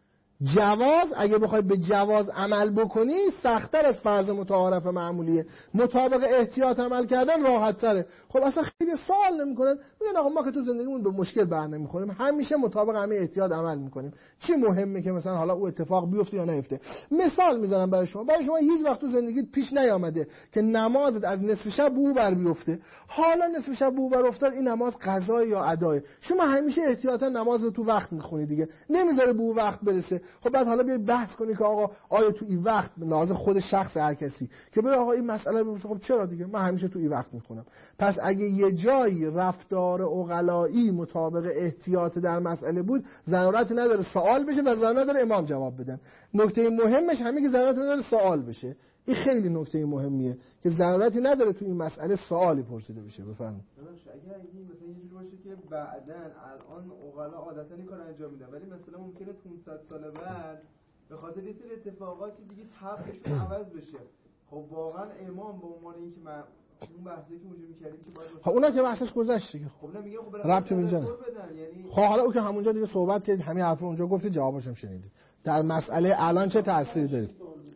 جواز اگه بخوای به جواز عمل بکنی سخت‌تر از فرض متعارف معمولیه، مطابق احتیاط عمل کردن راحت تره. خب اصلا خیلی سوال نمی‌کنن، میگن آقا ما که تو زندگیمون به مشکل بر نمی‌خوریم، همیشه مطابق همه احتیاط عمل می‌کنیم، چی مهمه که مثلا حالا او اتفاق بیفته یا نیفته. مثال میزنم برای شما هیچ وقت تو زندگیت پیش نیامده که نمازت از نصف شب بو بر بیفته، حالا نصف شب بو بر افتاد، این نماز قضا یا ادای، شما همیشه احتیاطا نماز رو تو وقت می‌خونی دیگه، نمیذاره بو وقت برسه. خب بعد حالا بیای بحث کنی که آقا آیا تو این وقت لازم خود شخص هر کسی که بره آقا این مسئله بپرسه، خب چرا دیگه من همیشه تو این وقت میخونم. پس اگه یه جایی رفتار عقلایی مطابق احتیاط در مسئله بود، ضرورت نداره سوال بشه و ضرورت نداره امام جواب بدن. نکته مهمش همین که ضرورت نداره سوال بشه، این خیلی نکته مهمیه که ضرورتی نداره تو این مسئله سوالی پرسیده بشه. بفرمایید. اگر این مثلا یه جوری باشه که بعداً الان عقلا عادتاً این کارو انجام میدن، ولی مثلا ممکنه 500 سال بعد به خاطر یه سری اتفاقاتی دیگه طبعشون عوض بشه، خب واقعا امام به عنوان اینکه من اون بحثی که اونجا می‌کردیم که باید خب اونا که بحثش گذشت دیگه، خب نمیگم خب ربطی اینجا یعنی خب حالا او که همونجا دیگه صحبت کردید، همین حرفو اونجا گفتید، جوابش هم شنیدید، در مسئله الان چه تأثیری داره؟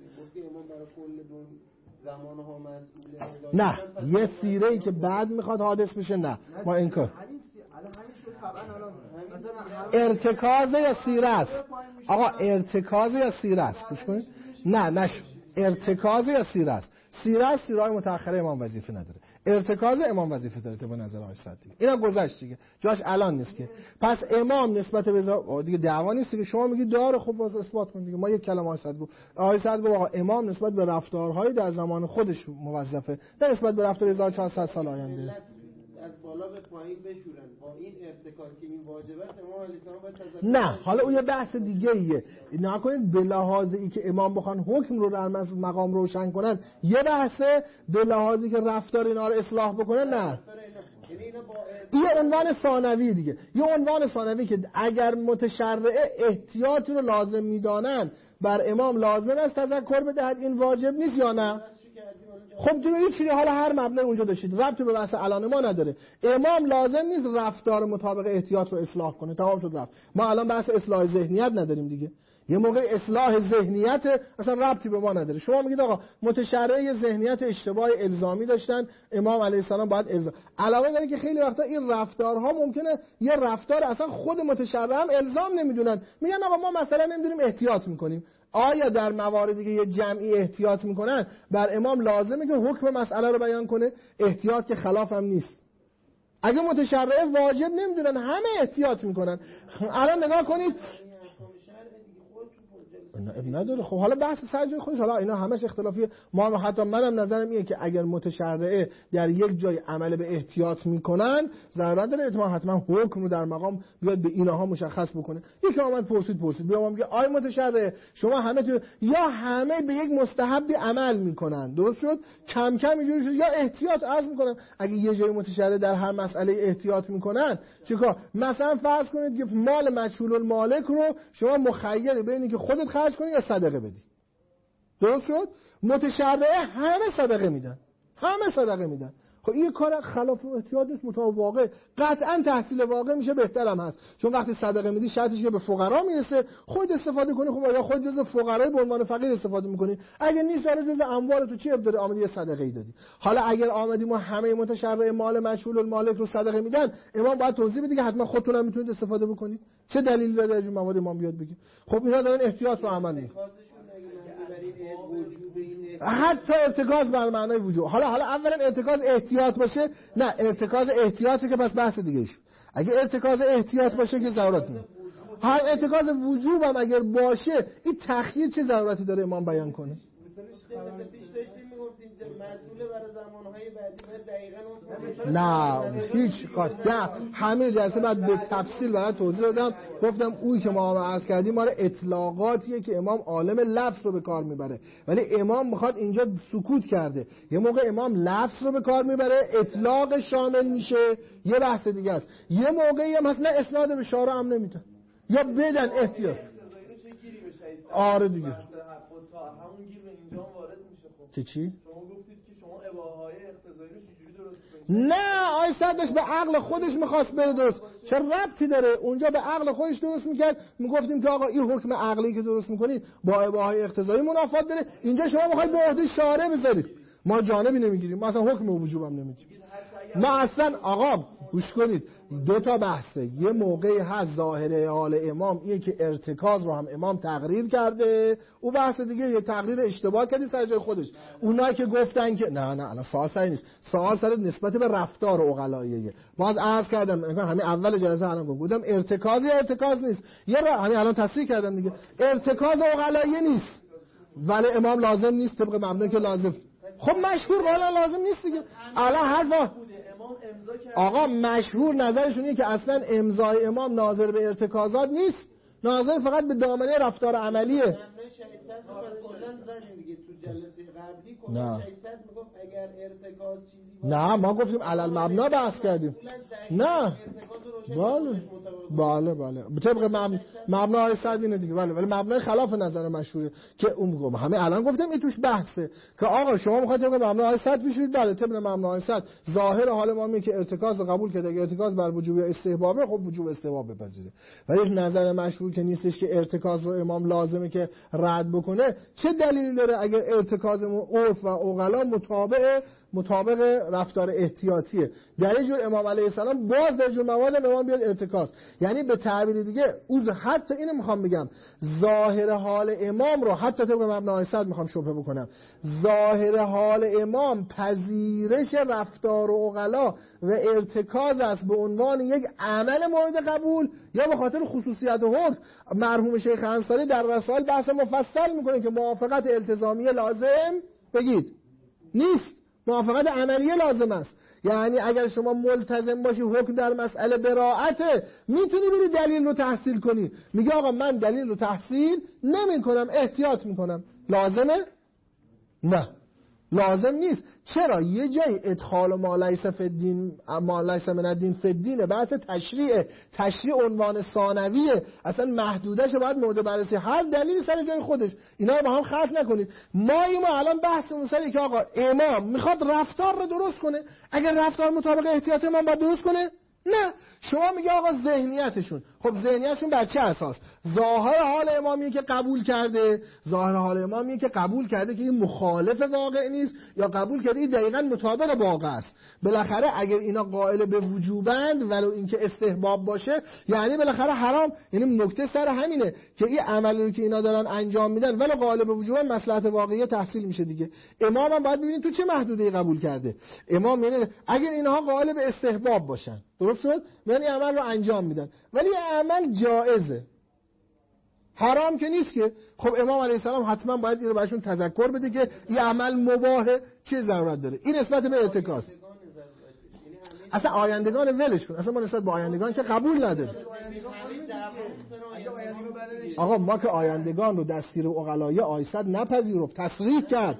نه یه سیره‌ای که بعد میخواد حادث بشه، نه ما این کار ارتکاز یا سیره است. آقا ارتکاز یا سیره است، گوش کنید، نه ارتکاز یا سیره است. سیره است، سیره‌های متأخره امام وظیفه نداره، ارتکاز امام وظیفه داره به نظر آقای صدیق. اینا گذشت دیگه، جاش الان نیست که. پس امام نسبت به دیگه دعوا نیست که شما میگید داره، خب اثبات کن دیگه. ما یک کلمه آقای صدیق آقا امام نسبت به رفتارهای در زمان خودش موظفه، نه نسبت به رفتار 1400 سال آینده. از بالا به پایین بشورن با این ارتکاز که این واجبه است، امام علیه السلام باید تذکر. نه حالا اون یه بحث دیگه ایه، نکنید به لحاظ ای که امام بخوان حکم رو در مقام روشن کنن یه بحثه، به لحاظی که رفتار اینا رو اصلاح بکنن نه. این عنوان ثانوی دیگه، یه عنوان ثانوی که اگر متشرع احتیاطی رو لازم میدانن بر امام لازم است تذکر بدهد، این واجب نیست یا نه؟ خب دیگه هیچ چیزی، حالا هر مبنای اونجا داشتید ربطی به بحث الان ما نداره. امام لازم نیست رفتار مطابق احتیاط رو اصلاح کنه، تمام شد رفت. ما الان بحث اصلاح ذهنیت نداریم دیگه، یه موقع اصلاح ذهنیت اصلا ربطی به ما نداره. شما میگید آقا متشرع ذهنیت اشتباه الزامی داشتن، امام علیه السلام باید الزام. علاوه بر اینکه خیلی وقتا این رفتارها ممکنه یه رفتار اصلا خود متشرع هم الزام نمیدونن، میگن آقا ما مثلا نمیدونیم احتیاط میکنیم. آیا در مواردی که یه جمعی احتیاط میکنن بر امام لازمه که حکم مسئله رو بیان کنه؟ احتیاط که خلاف هم نیست. اگه متشرع واجب نمیدونن همه احتیاط میکنن. الان نگاه کنید نداره. خب حالا بحث سر خودش، حالا اینا همش اختلافیه. ما حتی منم نظرم اینه که اگر متشرعه در یک جای عمل به احتیاط میکنن، ضرورت داره حتما حکم رو در مقام بیاد به اینها مشخص بکنه. یکی آمد پرسید بیام میگه آی متشرع شما همه یا همه به یک مستحبی عمل میکنن، درست شد، کم کم اینجوری شد، یا احتیاط عرض میکنن. اگه یه جای متشرع در هر مسئله احتیاط میکنن چیکار؟ مثلا فرض کنید که مال مجهول المالک رو شما مخیری بین که خودت خرج کنی یا صدقه بدی، درست شد؟ متشرع همه صدقه میدن. خب این کار خلاف احتیاط نیست، مطابق واقع قطعا تحصیل واقع میشه، بهترم هست. چون وقتی صدقه میدی شرطش که به فقرا میرسه، خود استفاده کنی. خب یا خود جزء فقرای به عنوان فقیر استفاده میکنی، اگه نیست ولی جزء اموال تو چی داره آمدی یه صدقه ای دادی. حالا اگر آمدیم و همه متشرع مال مجهول المالک رو صدقه میدن، امام باید توضیح بده که حتما خودتون هم میتونید استفاده بکنید. چه دلیلی داره از این مواد امام بیاد بگه؟ خب اینا دارن احتیاط رو عمل میکنن. حتی ارتکاز بر معنای وجوب. حالا اولا ارتکاز احتیاط باشه، نه ارتکاز احتیاطه که پس بحث دیگه شد. اگه ارتکاز احتیاط باشه که ضرورت نیست. هر ارتکاز وجوب هم اگر باشه این تخییر چه ضرورتی داره امام بیان کنه؟ مثلا پیش داشتیم میگفتیم مسئول برای زمانهای بعدی دقیقاً نه هیچ قاطع همه جلسه بعد به تفصیل برای توضیح دادم، گفتم اویی که ما عرض کردیم ما اطلاقاتیه که امام عالم لفظ رو به کار میبره، ولی امام میخواد اینجا سکوت کرده. یه موقع امام لفظ رو به کار میبره اطلاق شامل میشه، یه بحث دیگه است. یه موقعی هم مثلا اسناد به شارع هم نمیده یا بدن احتیاط. آره دیگه همون گیر به اینجا وارد میشه. خب که چی؟ شما گفتید که شما اباحه‌های اقتضایی رو چجوری درست کنید؟ نه آی صدش به عقل خودش میخواست بره درست. چه ربطی داره؟ اونجا به عقل خودش درست میکرد، میگفتیم که آقا این حکم عقلی که درست میکنید با اباحه‌های اقتضایی منافات داره. اینجا شما میخواید به عهده شارع بذارید، ما جانبی نمیگیریم، ما اصلا حکم وجوب هم نمیدیم. ما اصلا آقا گوش کنید، دو تا بحثه. یه موقعی هست ظاهر حال امام اینه که ارتکاز رو هم امام تقریر کرده، او بحث دیگه یه تقریر اشتباه کردی سر جای خودش. اونایی که گفتن که نه الان سوال سر نیست، سوال سر نسبت به رفتار عقلاییه. باز عرض کردم همین اول جلسه الان گفتم ارتکاز نیست، یه همین الان تصریح کردم دیگه، ارتکاز عقلایی نیست ولی امام لازم نیست طبق مبنایی که لازم. خب مشهور والا لازم نیست دیگه. الان حرف آقا مشهور نظرشون اینه که اصلا امضای امام ناظر به ارتکازات نیست، ناظر فقط به دامنه رفتار عملیه. نه ما گفتیم علل مبنا بحث کردیم. نه بله طبق مبنای صد اینه دیگه، ولی مبنای خلاف نظر مشهوره که اون میگم همه الان گفتم این توش بحثه که آقا شما میخواید طبق مبنای صد بشید. بله طبق مبنای صد ظاهر حال ما میگه که ارتکاز رو قبول کرده، اگه ارتکاز بر وجوب استحبابه خب وجوب استحباب بپذیره. ولی نظر مشهور که نیستش که ارتکاز رو امام لازمه که رد بکنه. چه دلیلی داره اگر ارتکاز عرف و عقلا مطابق رفتار احتیاطیه؟ در این جور امام علیه السلام باز در جور مواد امام بیاد ارتکاز، یعنی به تعبیر دیگه حتی اینو میخوام بگم ظاهر حال امام رو حتی طبق مبنای صد میخوام شبهه بکنم، ظاهر حال امام پذیرش رفتار و عقلا و ارتکاز است به عنوان یک عمل مورد قبول یا به خاطر خصوصیت حکم. مرحوم شیخ انصاری در رسائل بحث مفصل میکنه که موافقت التزامی لازم بگید نیست، موافقت عملیه لازم است. یعنی اگر شما ملتزم باشی حکم در مسئله براءته، میتونی بری دلیل رو تحصیل کنی. میگه آقا من دلیل رو تحصیل نمی کنم، احتیاط میکنم. لازمه؟ نه لازم نیست. چرا؟ یه جای ادخال ما لیس فی الدین ما لیس من الدین فی الدین بحث تشریع عنوان ثانویه، اصلا محدودش باید مورد بررسی، هر دلیلی سر جای خودش، اینا رو با هم خلط نکنید. ما الان بحث اون سری که آقا امام میخواد رفتار رو درست کنه، اگر رفتار مطابق احتیاط امام باید درست کنه؟ نه. شما میگه آقا ذهنیتشون، خب ذهنیتشون بر چه اساس؟ ظاهر حال امامیه که قبول کرده، ظاهر حال امامیه که قبول کرده که این مخالف واقع نیست یا قبول کرده این دقیقاً مطابق واقع است. بالاخره اگر اینا قائل به وجوبند ولو اینکه استحباب باشه، یعنی بالاخره حرام. یعنی نکته سر همینه که این عملی رو که اینا دارن انجام میدن ولو قائل به وجوبند مصلحت واقعی تحصیل میشه دیگه. امام هم باید ببینید تو چه محدوده‌ای قبول کرده. امام یعنی اگر اینها قائل به استحباب باشن، درست شد؟ یعنی عمل رو انجام میدن ولی عمل جائزه، حرام که نیست که. خب امام علیه السلام حتما باید این رو براشون تذکر بده که این عمل مباهه، چه ضرورت داره. این نسبت به ارتکاز. اصلا آیندگان ولش کن، اصلا ما نسبت به آیندگان که قبول نداریم. آقا ما که آیندگان رو در سیر عقلایی آیصد نپذیرفت، تصریح کرد.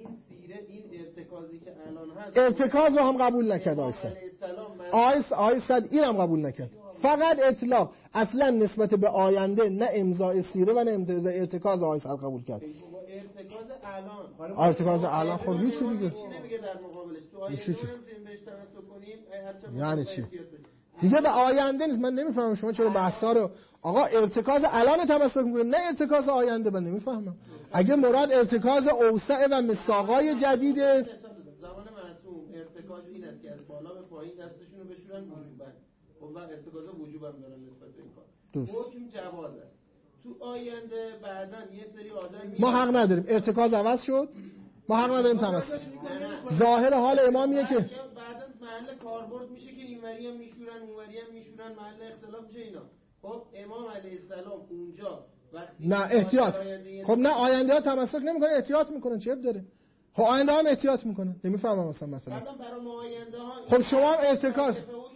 ارتکاز رو هم قبول نکرد آیصد این هم قبول نکرد، فقط اطلاق. اصلا نسبت به آینده نه امضای سیره و نه امضای ارتکاز آیصد قبول کرد. ارتکاز الان خب هیچ دیگه یعنی چی دیگه به آینده نیست. من نمیفهمم شما چرا بحثا رو آقا ارتکاز الان تمسک میکنید نه ارتکاز آینده. من نمیفهمم. اگه مراد ارتکاز اوسع و مساقای جدیده، زمان معصوم ارتکاز این است که از بالا به پایین دستشون رو بشورن وجوبن. خب و ارتکاز وجوبم دارن نسبت به این کار. حکم جواز است. تو آینده بعدن یه سری آدم ما حق نداریم. ارتکاز عوض شد، ما حق نداریم تمسک. ظاهر حال امامیه که بعدا محل کاربرد میشه که اینوری هم میشورن اونوری هم میشورن، محل اختلاف میشه اینا. خب امام علیه السلام اونجا وقتی نه احتیاط. خب نه آینده ها تمسک نمیکنن، احتیاط میکنن، چه داره؟ خب آینده ها هم احتیاط میکنن. نمیفهمم مثلا برای ما آینده ها خب شما هم احتکاس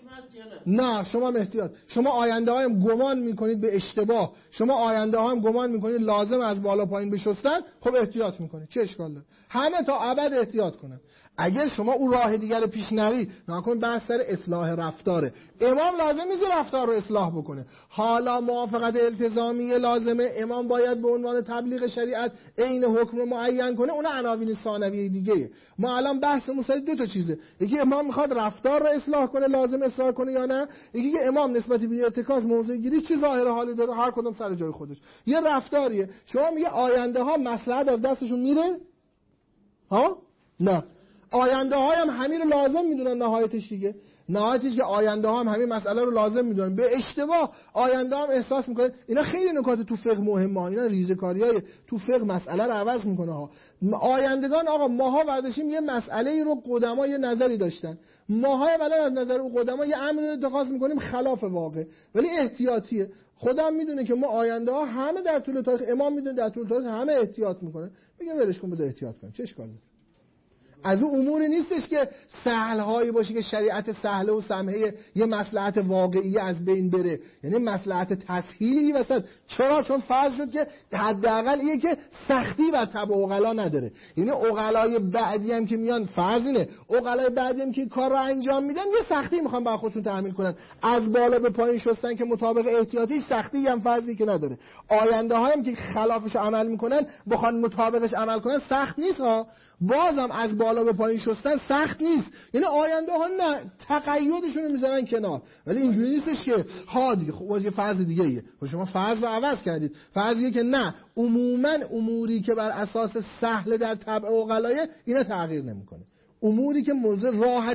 نه، شما هم احتیاط. شما آینده ها هم گمان میکنید به اشتباه، شما آینده ها هم گمان میکنید لازم از بالا پایین بشستن، خب احتیاط میکنید. چه اشکال داره؟ همه تا ابد احتیاط کنن. اگر شما اون راه دیگر پیش نری، نکن بحث سر اصلاح رفتاره. امام لازم نیست رفتار رو اصلاح بکنه. حالا موافقت التزامی لازمه، امام باید به عنوان تبلیغ شریعت عین حکم رو معین کنه، اون عناوین ثانویه دیگه. ما الان بحثمون سر دو تا چیزه، یکی امام میخواد رفتار رو اصلاح کنه، لازم اصلاح کنه یا نه، یکی که امام نسبت به ارتکاز موضع گیری چه ظاهر حالی داره، هر کدوم سر جای خودش. یه رفتاریه. شما میگه آینده ها مصلحت از دستشون میره؟ ها؟ نه. آینده های هم همین رو لازم میدونن نهایتش دیگه. نهایتش که آینده ها هم همین مسئله رو لازم میدونن. به اشتباه آینده هم احساس میکنن. اینا خیلی نکات تو فقه مهمه. اینا ریزه‌کاریای تو فقه مسئله رو عوض میکنه ها. آیندگان آقا ماها ورداشیم یه مسئله رو قدما یه نظری داشتن. ماها ولی از نظر اون قدما یه امر رو اتخاذ میکنیم خلاف واقع. ولی احتیاطیه. خودم میدونه که ما آینده ها همه در طول تاریخ، امام میدونه در طول تاریخ همه احتیاط میکنه. میگم ولش کن بذار احتیاط کنیم. چه اشکالی داره؟ از اون اموری نیستش که سهل‌هایی باشه که شریعت سهله و سمحه یه مصلحت واقعی از بین بره، یعنی مصلحت تسهیلی وسط. چرا؟ چون فرض شد که حداقل اینه که سختی بر تبع عقلا نداره. یعنی عقلای بعدی هم که میان، فرض اینه عقلای بعدی هم که کار رو انجام میدن یه سختی میخوان بر خودشون تحمیل کنن، از بالا به پایین شستن که مطابق احتیاطی، سختی هم فرضی که نداره. آینده هایم که خلافش عمل میکنن بخوان مطابقش عمل کنن سخت نیست ها، بازم از بالا به پایین شستن سخت نیست. یعنی آینده ها نه تقییدشون رو میذارن کنار، ولی اینجوری نیستش که ها دیگه خب یه فرض دیگه ایه. خب شما فرض رو عوض کردید. فرضیه که نه عموما اموری که بر اساس سهل در طبع عقلایه اینا تغییر نمیکنه. اموری که موضوع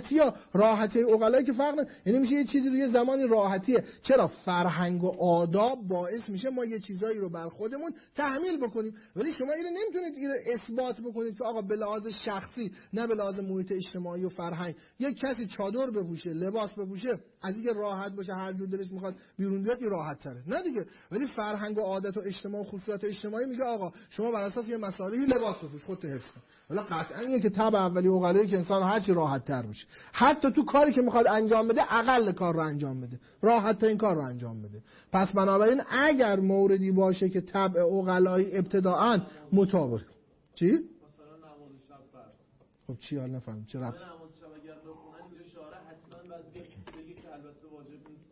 راحتی عقلایی که فرق نمیکنه، یعنی میشه یه چیزی رو یه زمانی راحتیه. چرا؟ فرهنگ و آداب باعث میشه ما یه چیزایی رو بر خودمون تحمیل بکنیم، ولی شما اینو نمیتونید اینو اثبات بکنید که آقا به لحاظ شخصی نه به لحاظ محیط اجتماعی و فرهنگ یک کسی چادر بپوشه، لباس بپوشه، از اینکه راحت باشه هر جور دلش میخواد بیرون بیاد این راحت تره، نه دیگه. ولی فرهنگ و عادت و اجتماع و خصوصیات اجتماعی میگه آقا شما بر اساس یه مسائلی لباس بپوش، خودت حفظ کن. ولی قطعاً اینه که طبع اولی عقلایی که انسان هر چی راحت تر بشه، حتی تو کاری که میخواد انجام بده اقل کار رو انجام بده، راحت ترین کار رو انجام بده. پس بنابراین اگر موردی باشه که طبع عقلایی ابتداءً مطابق چی؟ مثلا نماز شب فرض. خب چی حال نفهم چه ربطی؟ نماز شب اگر بخونن اینجا شارع حتما باید بگه که البته واجب نیست.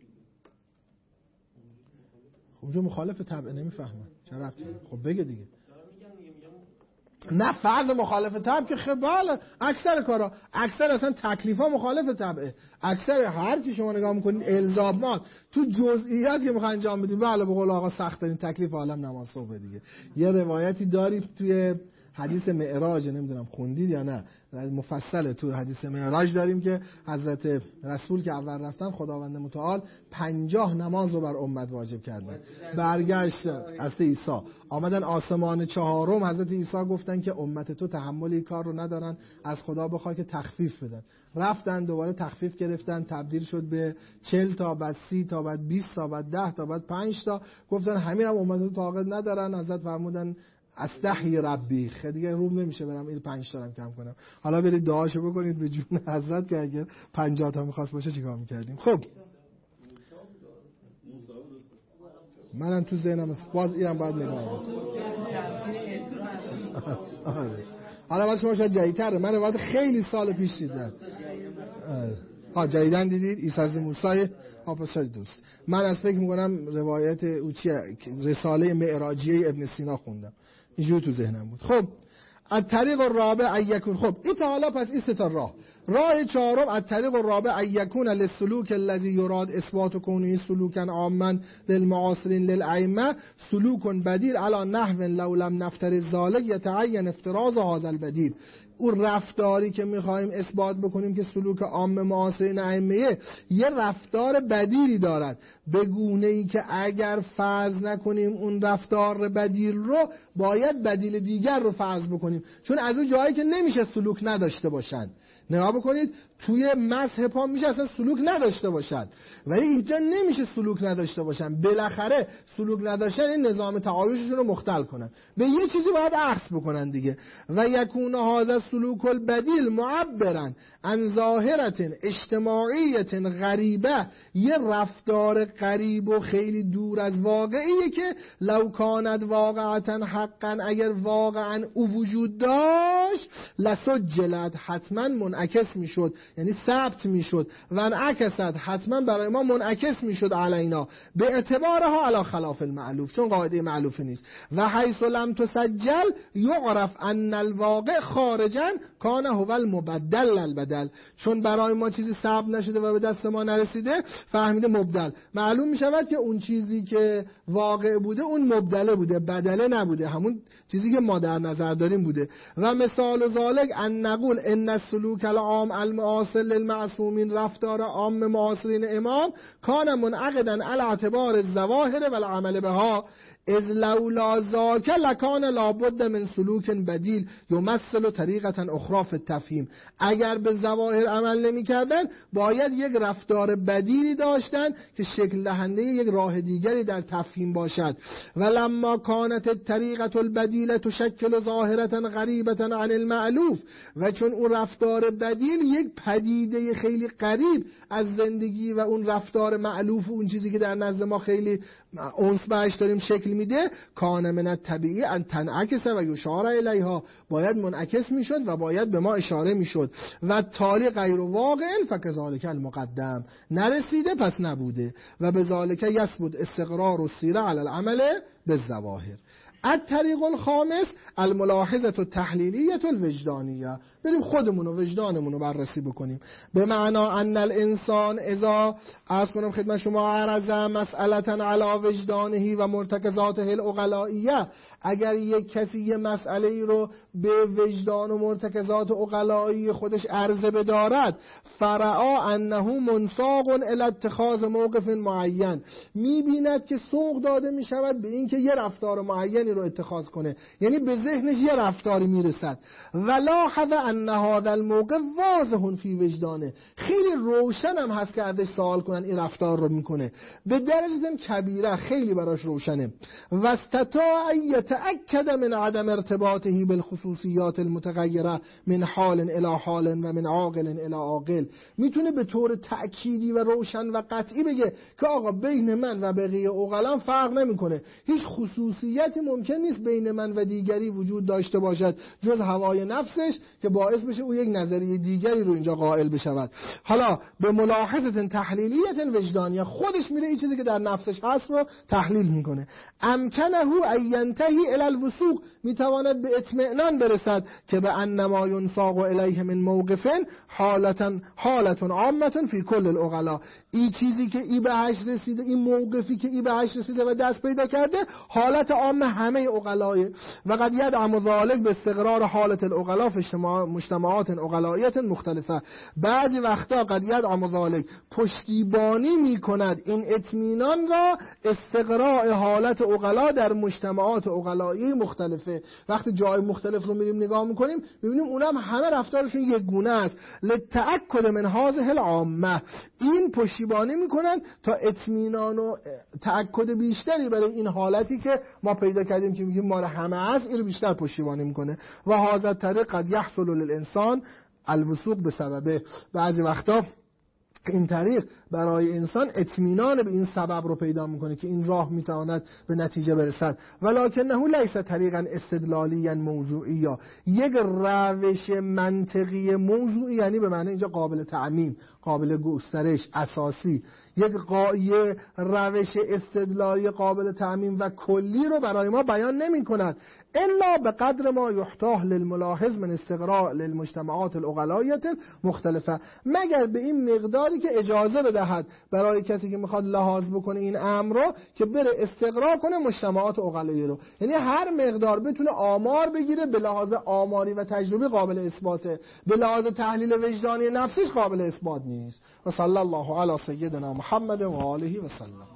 خب اونجا مخالف طبع نمیفهمن چه ربطی؟ خب بگه دیگه. نه فرض مخالف طبع که خب بله اکثر کارا، اکثر اصلا تکلیفا مخالف طبعه. اکثر هر چی شما نگاه میکنید الزامات تو جزئیات که میخوان انجام بدید، بله به قول آقا سخت ترین تکلیف عالم نماز صبح دیگه. یه روایتی داریم توی حدیث معراج، نمیدونم خوندید یا نه، مفصله تو حدیث معراج داریم که حضرت رسول که اول رفتن خداوند متعال 50 نماز رو بر امت واجب کردن. برگشت از عیسی آمدن آسمان چهارم، حضرت عیسی گفتن که امت تو تحمل این کار رو ندارن، از خدا بخوای که تخفیف بدن. رفتن دوباره تخفیف گرفتن، تبدیل شد به 40 تا، بعد 30 تا، بعد 20 تا، بعد 10 تا، بعد 5 تا. گفتن همین هم امت تو طاقت ندارن. حضرت فرمودن استحی ربی، خیلی دیگه روم نمیشه برم این 5 تا کم کنم. حالا برید دعاشو بکنید به جون حضرت که اگه 50 تا می‌خواست باشه چیکار می‌کردیم. خب منم تو ذهنم باز اینم باید نگاه کنم. حالا واسه شما شاید جدیدتره، من روایت خیلی سال پیش دیدم. ها جدیدن دیدید عیسی از موسی پاسای دوست. من از فکر می‌کنم روایت اوچیه رساله معراجیه ابن سینا خوندم، اینجوری تو ذهنم بود. خب الطریق الرابع یکون، خب این تا حالا پس این سه تا راه چهارم الطریق الرابع یکون للسلوک الذي يراد اثبات كونه سلوكا عاما للمعاصرين للائمه سلوك بديل على نحو لو لم نفترض ذلك يتعين افتراض هذا البديل. اون رفتاری که میخوایم اثبات بکنیم که سلوک عام معاصرین ائمه یه رفتار بدیلی دارد به گونه‌ای که اگر فرض نکنیم اون رفتار بدیل رو، باید بدیل دیگر رو فرض بکنیم، چون از اون جایی که نمیشه سلوک نداشته باشن. نگاه بکنید توی مسح پا میشه اصلا سلوک نداشته باشن، ولی اینجا نمیشه سلوک نداشته باشن. بالاخره سلوک نداشتن این نظام تعایششون رو مختل کنن، به یه چیزی باید عکس بکنن دیگه. و یکون هذا سلوک البدیل معبرا عن ظاهرة اجتماعیة غریبه، یه رفتار غریب و خیلی دور از واقعیه که لو کانت واقعتا حقا، اگر واقعا او وجود داشت، لسجلت، حتما منعکس میشد، یعنی ثبت میشد، و انعکست، حتما برای ما منعکس میشد علینا، به اعتبارها علی خلاف المألوف، چون قاعده مألوف نیست. و حیث لم تسجل یعرف ان الواقع خارجا کان هو المبدل البدل، چون برای ما چیزی ثبت نشده و به دست ما نرسیده، فهمیده مبدل. معلوم میشود که اون چیزی که واقع بوده اون مبدله بوده، بدله نبوده، همون چیزی که ما در نظر داریم بوده. و مثال ذالک ان نقول ان السلوک العام المعاصر للمعصومین، رفتار عام معاصرین امام، کان منعقدا علی اعتبار الظواهر و العمل بها، اذ لولا ذاک لکان لابد من سلوک بدیل یمثل طریقه اخرى فی التفهیم. اگر به ظواهر عمل نمی کردن باید یک رفتار بدیلی داشتن که شکل دهنده یک راه دیگری در تفهیم باشد. و لما کانت الطریقه البدیله تشکل ظاهره غریبه عن المألوف، و چون اون رفتار بدیل یک پدیده خیلی غریب از زندگی و اون رفتار مألوف و اون چیزی که در نزد ما خیلی اونس بهش داریم شکل میده، کان من الطبیعی ان تنعکس و یشار الیها، باید منعکس میشد و باید به ما اشاره میشد. و تالی غیر واقع فکذالک المقدم، نرسیده پس نبوده. و بذالک یثبت استقرار السیره علی العمل بالظواهر. الطریق الخامس الملاحظه التحلیلیه الوجدانیه، بریم خودمون و وجدانمون رو بررسی بکنیم. به معنا ان الانسان اذا، عرض کنم خدمت شما، عرض مسئله علی وجدانه و مرتکزاته العقلائیه، اگر یک کسی یه مسئله ای رو به وجدان و مرتکزات عقلایی خودش عرضه بدارد، فرعا انه منساق الی اتخاذ موقف معین، میبیند که سوق داده میشود به این که یه رفتار معینی رو اتخاذ کنه، یعنی به ذهنش یه رفتاری میرسد. ولاحظ ان هذا الموقف واضح فی وجدانه، خیلی روشن هم هست که ازش سوال کنن این رفتار رو میکنه، به درجه کبیره خیلی براش روشنه. و استطاع یتأکد من عدم ارتباطه بالخصوصیات المتغیره من حال الی حال و من عاقل الی عاقل، میتونه به طور تأکیدی و روشن و قطعی بگه که آقا بین من و بقیه عقلان فرق نمیکنه، هیچ خصوصیتی ممکن نیست بین من و دیگری وجود داشته باشد جز هوای نفسش که باعث بشه او یک نظریه دیگری رو اینجا قائل بشود. حالا به ملاحظه تحلیلیت وجدانیه، خودش میره این چیزی که در نفسش هست رو تحلیل میکنه. امکنه ان ینتهی الی الوثوق، میتواند به اطمینان برسد که به انما ینساق الیه من موقف حالت عامه فی کل العقلاء، این چیزی که ای بهش رسیده، این موقفی که ای بهش رسیده و دست پیدا کرده، حالت عام همه عقلای. و قد یدعم ذلک به استقرار حالت العقلاء فی مجتمعات عقلائیه مختلفه، بعضی وقتا قد یدعم ذلک پشتیبانی میکند این اطمینان را استقراء حالت عقلا در مجتمعات عقلایی مختلفه. وقتی جای مختلف رو میریم نگاه میکنیم میبینیم اونم همه رفتارشون یک گونه است. لتأکد من هذه العامه، این پشتیبانی میکنن تا اطمینان و تأکد بیشتری برای این حالتی که ما پیدا کردیم که میگیم ما همه است، این بیشتر پشتیبانی میکنه. و هذا الطریق قد یحصل للانسان الوثوق بسببه، بعضی وقتا این طریق برای انسان اطمینان به این سبب رو پیدا میکنه که این راه میتواند به نتیجه برسد. ولکنه لیس طریقا استدلالی موضوعی، یک روش منطقی موضوعی، یعنی به معنی اینجا قابل تعمیم، قابل گسترش، اساسی، یک روش استدلالی قابل تعمیم و کلی رو برای ما بیان نمی کند، الا به قدر ما یحتاج للملاحظ من استقراء للمجتمعات العقلائیه مختلفه، مگر به این مقداری که اجازه بدهد برای کسی که میخواد لحاظ بکنه این امر رو که بره استقراء کنه مجتمعات عقلایی رو، یعنی هر مقدار بتونه آمار بگیره، به لحاظ آماری و تجربی قابل اثباته، به لحاظ تحلیل وجدانی نفسیش قابل اثبات نیست. و صلی الله علی سیدنا محمد و آله و سلم.